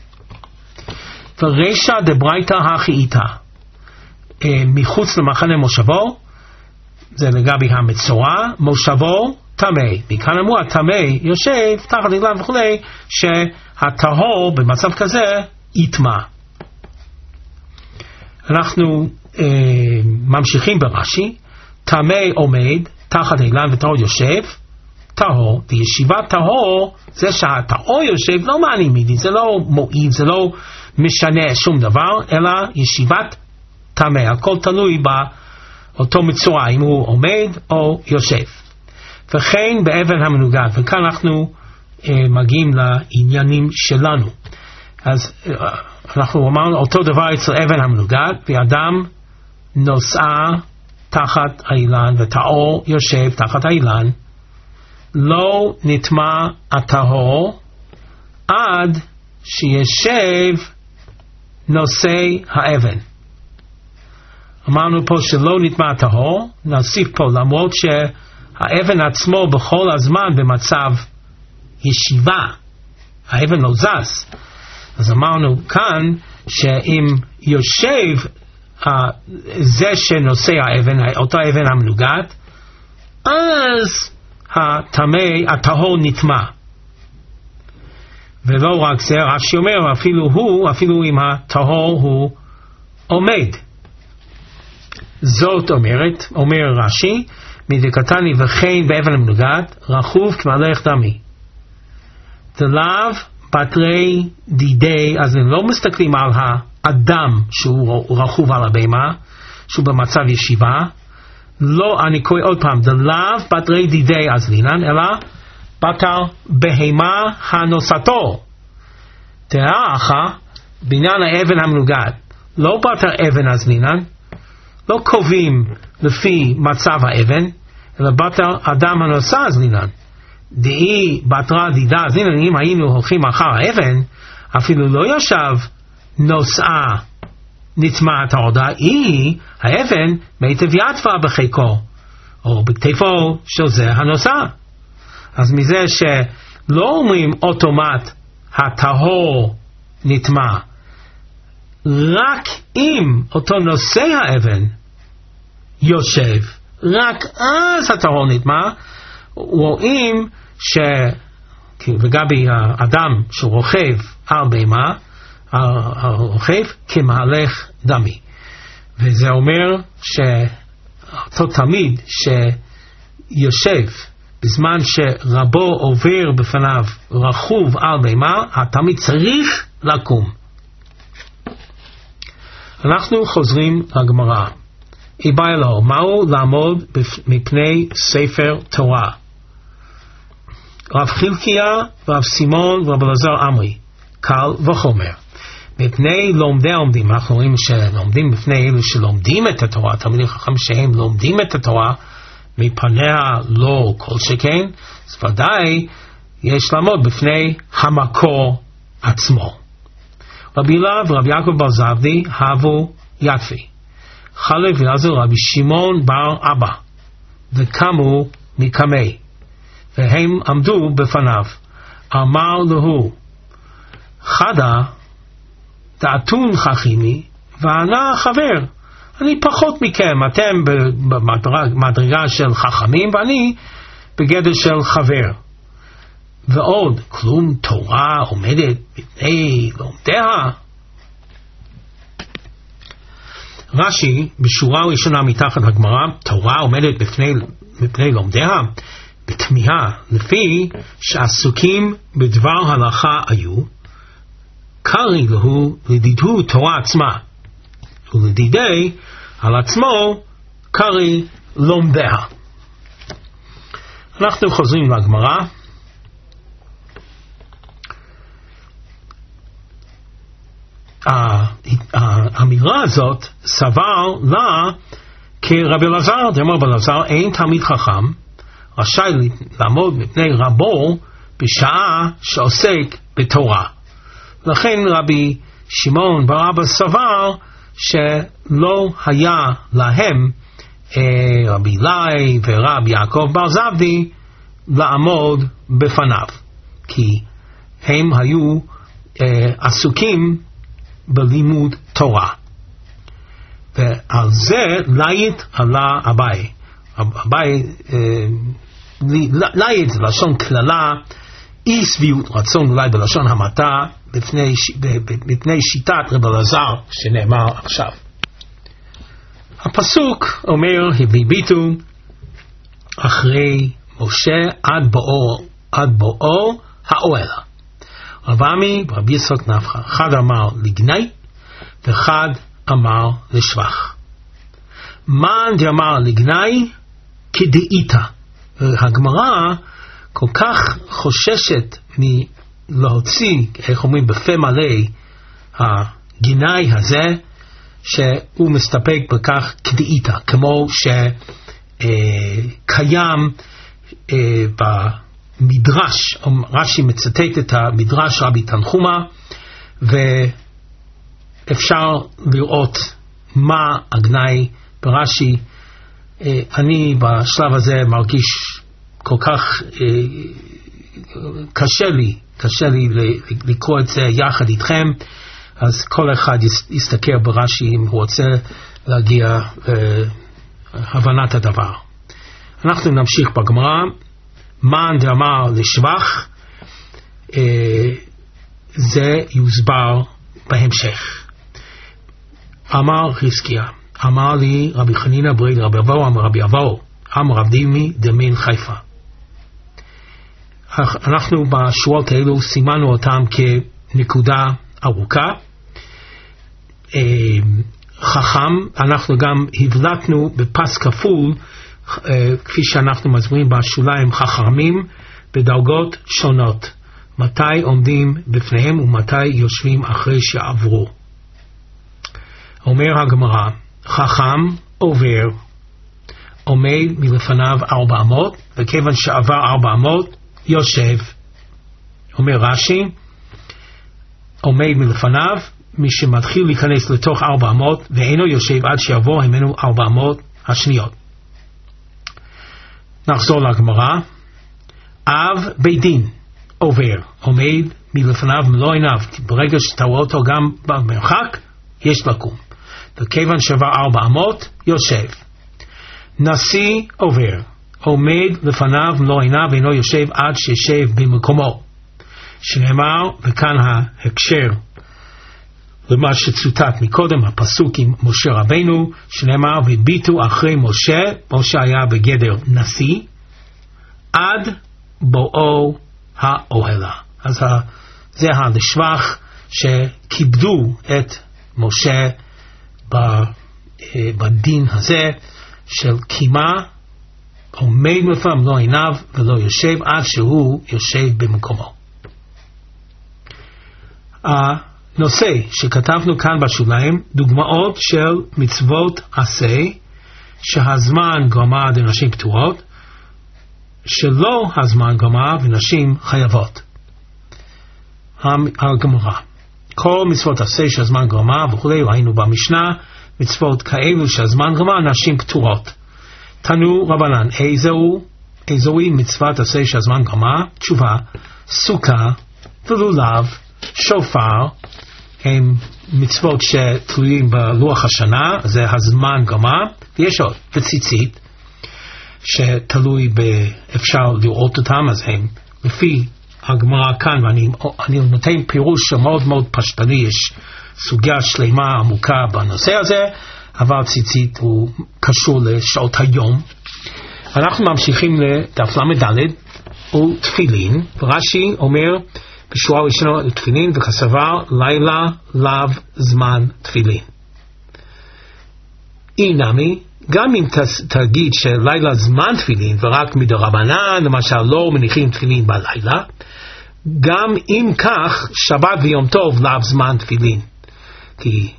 ורשע דברייתא הכי איתה, מחוץ למחנה מושבו, זה לגבי המצורע, מושבו טמא. מכאן אמרו, הטמא יושב תחת אילן וכו', שהטהור במצב כזה יטמא. אנחנו ממשיכים ברש"י, טמא עומד תחת אילן וטהור יושב, טהור, וישיבת טהור, זה שהטהור יושב לא מעניין מידי, זה לא מועיל, זה לא משנה שום דבר, אלא ישיבת טמא, הכל תלוי באותו מצורע, אם הוא עומד או יושב. וכן באבן המנוגד, וכאן אנחנו אה, מגיעים לעניינים שלנו. אז אה, אנחנו אמרנו אותו דבר אצל אבן המנוגד, ואדם נוסעה תחת האילן וטהור יושב תחת האילן, לא נטמע הטהור עד שישב נושא האבן. אמרנו פה שלא נטמע הטהור, נוסיף פה למרות שהאבן עצמו בכל הזמן במצב ישיבה, האבן לא זז. אז אמרנו כאן שאם יושב זה שנושא האבן, אותו אבן המנוגד, אז הטמא, הטהור נטמע. ולא רק זה, רש"י אומר, אפילו הוא, אפילו אם הטהור הוא עומד. זאת אומרת, אומר רש"י, מדקתני וכן באבן המנוגד, רכוב כמלך דמי. דלאו בתרי דידי, אז הם לא מסתכלים על האדם שהוא רכוב על הבהמה, שהוא במצב ישיבה, לא, אני קורא עוד פעם, דלאו בתרי דידי אזלינן, אלא בתר בהמה הנוסתו. תארך בעניין האבן המנוגד, לא בתר אבן אזלינן, לא קובעים לפי מצב האבן, אלא בתר אדם הנוסע אזלינן. דאי בתרה דידה אזלינן, אם היינו הולכים אחר האבן, אפילו לא ישב נוסעה נטמעת ההודעה, היא האבן מיטב יתפה בחיקו או בכתפו של זה הנוסע. אז מזה שלא אומרים אוטומט הטהור נטמע, רק אם אותו נושא האבן יושב, רק אז הטהור נטמע. רואים ש וגבי האדם שהוא רוכב על בהמה, הרוכב כמהלך דמי, וזה אומר שאותו תמיד שיושב בזמן שרבו עובר בפניו רכוב על בהמה, התמיד צריך לקום. אנחנו חוזרים לגמרא. איבאי לו, מהו לעמוד מפני ספר תורה? רב חילקיה ורב סימון ורב אלעזר אמרי, קל וחומר. מפני לומדי העומדים, אנחנו רואים שלומדים בפני אלו שלומדים את התורה, תלמידים חכמים שהם לומדים את התורה, מפניה לא כל שכן, אז ודאי יש לעמוד בפני המקור עצמו. רבי הילה ורבי יעקב בר זבדי הבו יתפי, חלב ולעזר רבי שמעון בר אבא, וקמו מקמי, והם עמדו בפניו. אמר לו, חדה דעתון חכימי, וענה חבר, אני פחות מכם, אתם במדרגה של חכמים ואני בגדר של חבר. ועוד, כלום תורה עומדת בפני לומדיה? רש"י בשורה ראשונה מתחת הגמרא, תורה עומדת בפני, בפני לומדיה? בתמיהה, לפי שעסוקים בדבר הלכה היו, קרי לו לדידו תורה עצמה, ולדידי על עצמו קרי לומדיה. אנחנו חוזרים לגמרא. האמירה הזאת סבר לה כרבי אלעזר, דאמר רבי אלעזר, אין תלמיד חכם רשאי לעמוד מפני רבו בשעה שעוסק בתורה. לכן רבי שמעון בר אבא סבר שלא היה להם, אה, רבי אילאי ורבי יעקב בר זבדי, לעמוד בפניו, כי הם היו אה, עסוקים בלימוד תורה. ועל זה לית עלה אביי. אביי, אה, לית זה לשון כללה, אי שביעות רצון אולי בלשון המעטה, בפני, בפני שיטת רבי אלעזר שנאמר עכשיו. הפסוק אומר, הביטו אחרי משה עד בואו, עד בואו האוהל. רב עמי ורבי יצחק נפחא, אחד אמר לגנאי ואחד אמר לשבח. מאן דאמר לגנאי כדאיתא. הגמרא כל כך חוששת מלהוציא, איך אומרים, בפה מלא הגנאי הזה, שהוא מסתפק בכך כדאיתא, כמו שקיים אה, במדרש, רש"י מצטט את המדרש רבי תנחומא, ואפשר לראות מה הגנאי ברש"י. אה, אני בשלב הזה מרגיש כל כך אה, קשה לי, קשה לי לקרוא את זה יחד איתכם, אז כל אחד יסתכל ברש"י אם הוא רוצה להגיע להבנת הדבר. אנחנו נמשיך בגמרא. מאן דאמר לשבח, זה יוסבר בהמשך. אמר חזקיה, אמר לי רבי חנינא ברי רבי אבאו, אמר רבי אבאו, אמר רב דימי דמין חיפה. אנחנו בשורות האלו סימנו אותם כנקודה ארוכה. חכם, אנחנו גם הבלטנו בפס כפול, כפי שאנחנו מסבירים בשוליים, חכמים בדרגות שונות, מתי עומדים בפניהם ומתי יושבים אחרי שעברו. אומר הגמרא, חכם עובר, עומד מלפניו ארבע אמות, וכיוון שעבר ארבע אמות יושב. אומר רש"י, עומד מלפניו מי שמתחיל להיכנס לתוך ארבע אמות ואינו יושב עד שיעבור ממנו ארבע אמות השניות. נחזור לגמרא. אב בית דין עובר, עומד מלפניו מלוא עיניו, ברגע שתראו אותו גם במרחק יש לקום, וכיוון שעבר ארבע אמות יושב. נשיא עובר, עומד לפניו מלוא עיניו ואינו יושב עד שישב במקומו, שנאמר, וכאן ההקשר למה שצוטט מקודם, הפסוק עם משה רבנו, שנאמר, וביטו אחרי משה, משה היה בגדר נשיא, עד בואו האוהלה. אז זה הלשבח שכיבדו את משה בדין הזה של קימה, עומד מלפניו מלוא עיניו ולא יושב עד שהוא יושב במקומו. הנושא שכתבנו כאן בשוליים, דוגמאות של מצוות עשה שהזמן גרמה לנשים פטורות, שלא הזמן גרמה ונשים חייבות. הגמרא, כל מצוות עשה שהזמן גרמה וכולי, ראינו במשנה מצוות כאלו שהזמן גרמה נשים פטורות. תנו רבנן, איזהו איזוהי מצוות עשה שהזמן גרמה? תשובה, סוכה ולולב, שופר, הם מצוות שתלויים בלוח השנה, זה הזמן גרמה, ויש עוד, וציצית, שתלוי באפשר לראות אותם, אז הם לפי הגמרא כאן, ואני אני נותן פירוש מאוד מאוד פשטני, יש סוגיה שלמה עמוקה בנושא הזה, אבל ציצית הוא קשור לשעות היום. אנחנו ממשיכים לדף למד ותפילין, ורש"י אומר בשורה ראשונה תפילין וכסבר לילה לאו זמן תפילין. אינמי, גם אם תגיד שלילה זמן תפילין ורק מדרבנן, למשל לא מניחים תפילין בלילה, גם אם כך שבת ויום טוב לאו זמן תפילין, כי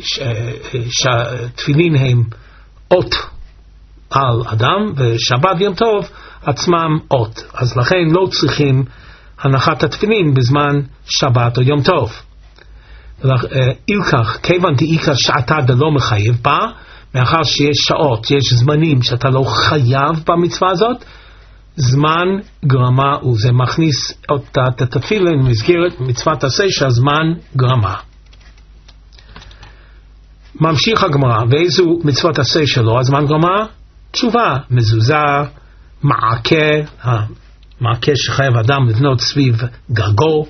תפילין הם אות על אדם ושבת ויום טוב עצמם אות, אז לכן לא צריכים הנחת התפילין בזמן שבת או יום טוב. אילכך, כיוון דאיכא שעתה דלא מחייב בה, מאחר שיש שעות, יש זמנים שאתה לא חייב במצווה הזאת, זמן גרמה, וזה מכניס את התפילין במסגרת מצוות עשה שהזמן גרמה. ממשיך הגמרא, ואיזו מצוות עשה שלו הזמן גרמה? תשובה, מזוזה, מעקה, מעקה שחייב אדם לבנות סביב גגו,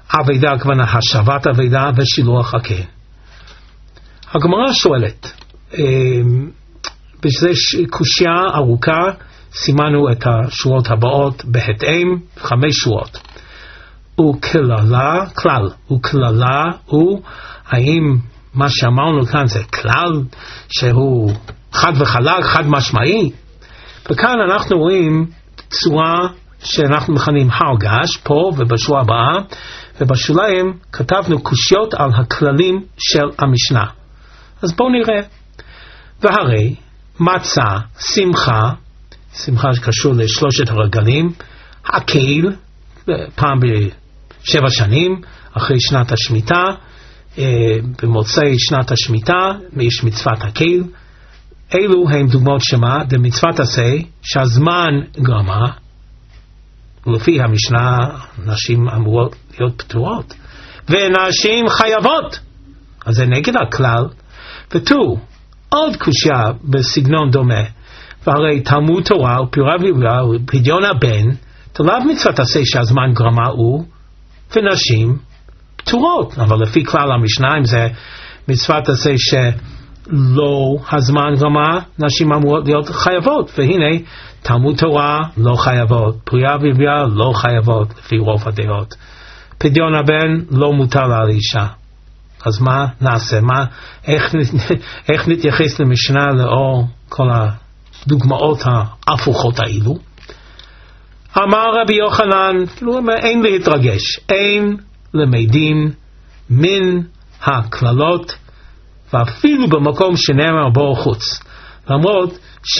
אבידה, כוונה השבת אבידה ושילוח הקן. הגמרא שואלת, בזה קושיה ארוכה, סימנו את השורות הבאות בהתאם, חמש שורות. וכללה, כלל, וכללה הוא, האם מה שאמרנו כאן זה כלל שהוא חד וחלק, חד משמעי? וכאן אנחנו רואים צורה שאנחנו מכנים הרגש, פה ובשורה הבאה, ובשוליים כתבנו קושיות על הכללים של המשנה. אז בואו נראה. והרי מצה, שמחה, שמחה שקשור לשלושת הרגלים, הקהיל, פעם בשבע שנים, אחרי שנת השמיטה, במוצאי שנת השמיטה, יש מצוות הקהיל, אלו הם דוגמאות שמה, דמצוות עשה, שהזמן גרמה, ולפי המשנה, נשים אמורות להיות פטורות, ונשים חייבות, אז זה נגד הכלל, ותו, עוד קושיה בסגנון דומה, והרי תלמוד תורה ופירה ויראה ופדיון הבן, תלב מצוות עשה שהזמן גרמה הוא, ונשים פטורות, אבל לפי כלל המשנה, אם זה מצוות עשה שלא הזמן גרמה, נשים אמורות להיות חייבות, והנה תלמוד תורה לא חייבות, פרייה ויראה לא חייבות, לפי רוב הדעות. פדיון הבן לא מוטל על אישה. אז מה נעשה? מה, איך, איך נתייחס למשנה לאור כל הדוגמאות ההפוכות האלו? אמר רבי יוחנן, כאילו אין להתרגש, אין למדים מן הכללות, ואפילו במקום שנאמר בו חוץ. למרות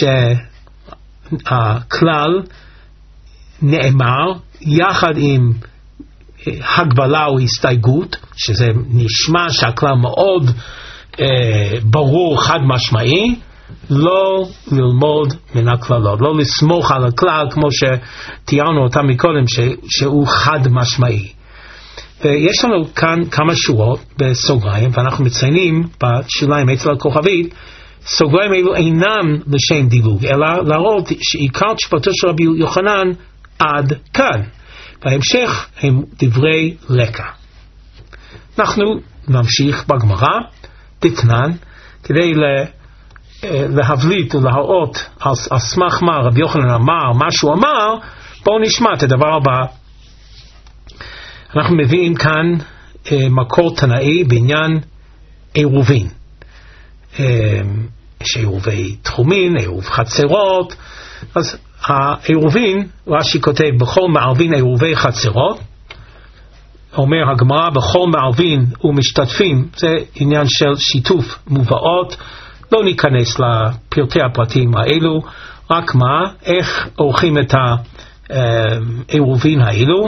שהכלל נאמר יחד עם הגבלה או הסתייגות, שזה נשמע שהכלל מאוד אה, ברור חד משמעי, לא ללמוד מן הכללות, לא לסמוך על הכלל כמו שתיארנו אותם מקודם ש, שהוא חד משמעי. ויש לנו כאן כמה שורות בסוגריים, ואנחנו מציינים בשוליים אצל הכוכבית, סוגריים אלו אינם לשם דילוג, אלא להראות שעיקר תשובתו של רבי יוחנן עד כאן. בהמשך הם דברי לקה. אנחנו נמשיך בגמרא, תתנן, כדי להבליט ולהראות על, על סמך מה רבי יוחנן אמר, מה שהוא אמר, בואו נשמע את הדבר הבא. אנחנו מביאים כאן אה, מקור תנאי בעניין עירובין. אה, יש עירובי תחומין, עירוב חצרות, אז העירובין, רש"י כותב, בכל מערבין עירובי חצרות, אומר הגמרא, בכל מערבין ומשתתפים, זה עניין של שיתוף מובאות, לא ניכנס לפרטי הפרטים האלו, רק מה, איך עורכים את העירובין האלו,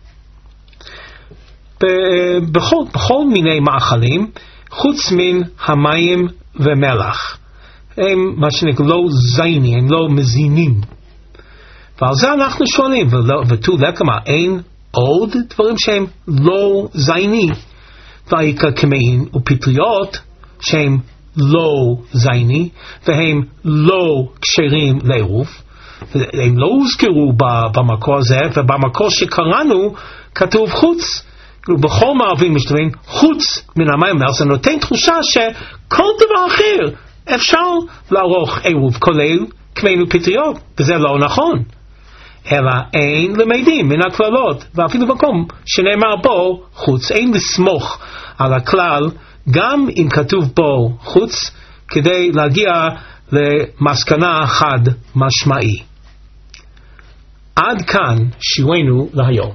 בכל, בכל מיני מאכלים, חוץ מן המים ומלח. הם מה שנקרא לא זייני, הם לא מזינים. ועל זה אנחנו שואלים, ותו לקמה, אין עוד דברים שהם לא זייני, והעיקר כמהין ופטריות שהם לא זייני, והם לא כשרים לעירוב, הם לא הוזכרו במקור הזה, ובמקור שקראנו כתוב חוץ, בכל מערבים משתתפים חוץ מן המים ומלח, זה נותן תחושה שכל דבר אחר אפשר לערוך עירוב, כולל כמהין ופטריות, וזה לא נכון. אלא אין למדים מן הכללות, ואפילו במקום שנאמר בו חוץ, אין לסמוך על הכלל, גם אם כתוב בו חוץ, כדי להגיע למסקנה חד משמעי. עד כאן שיעורנו להיום.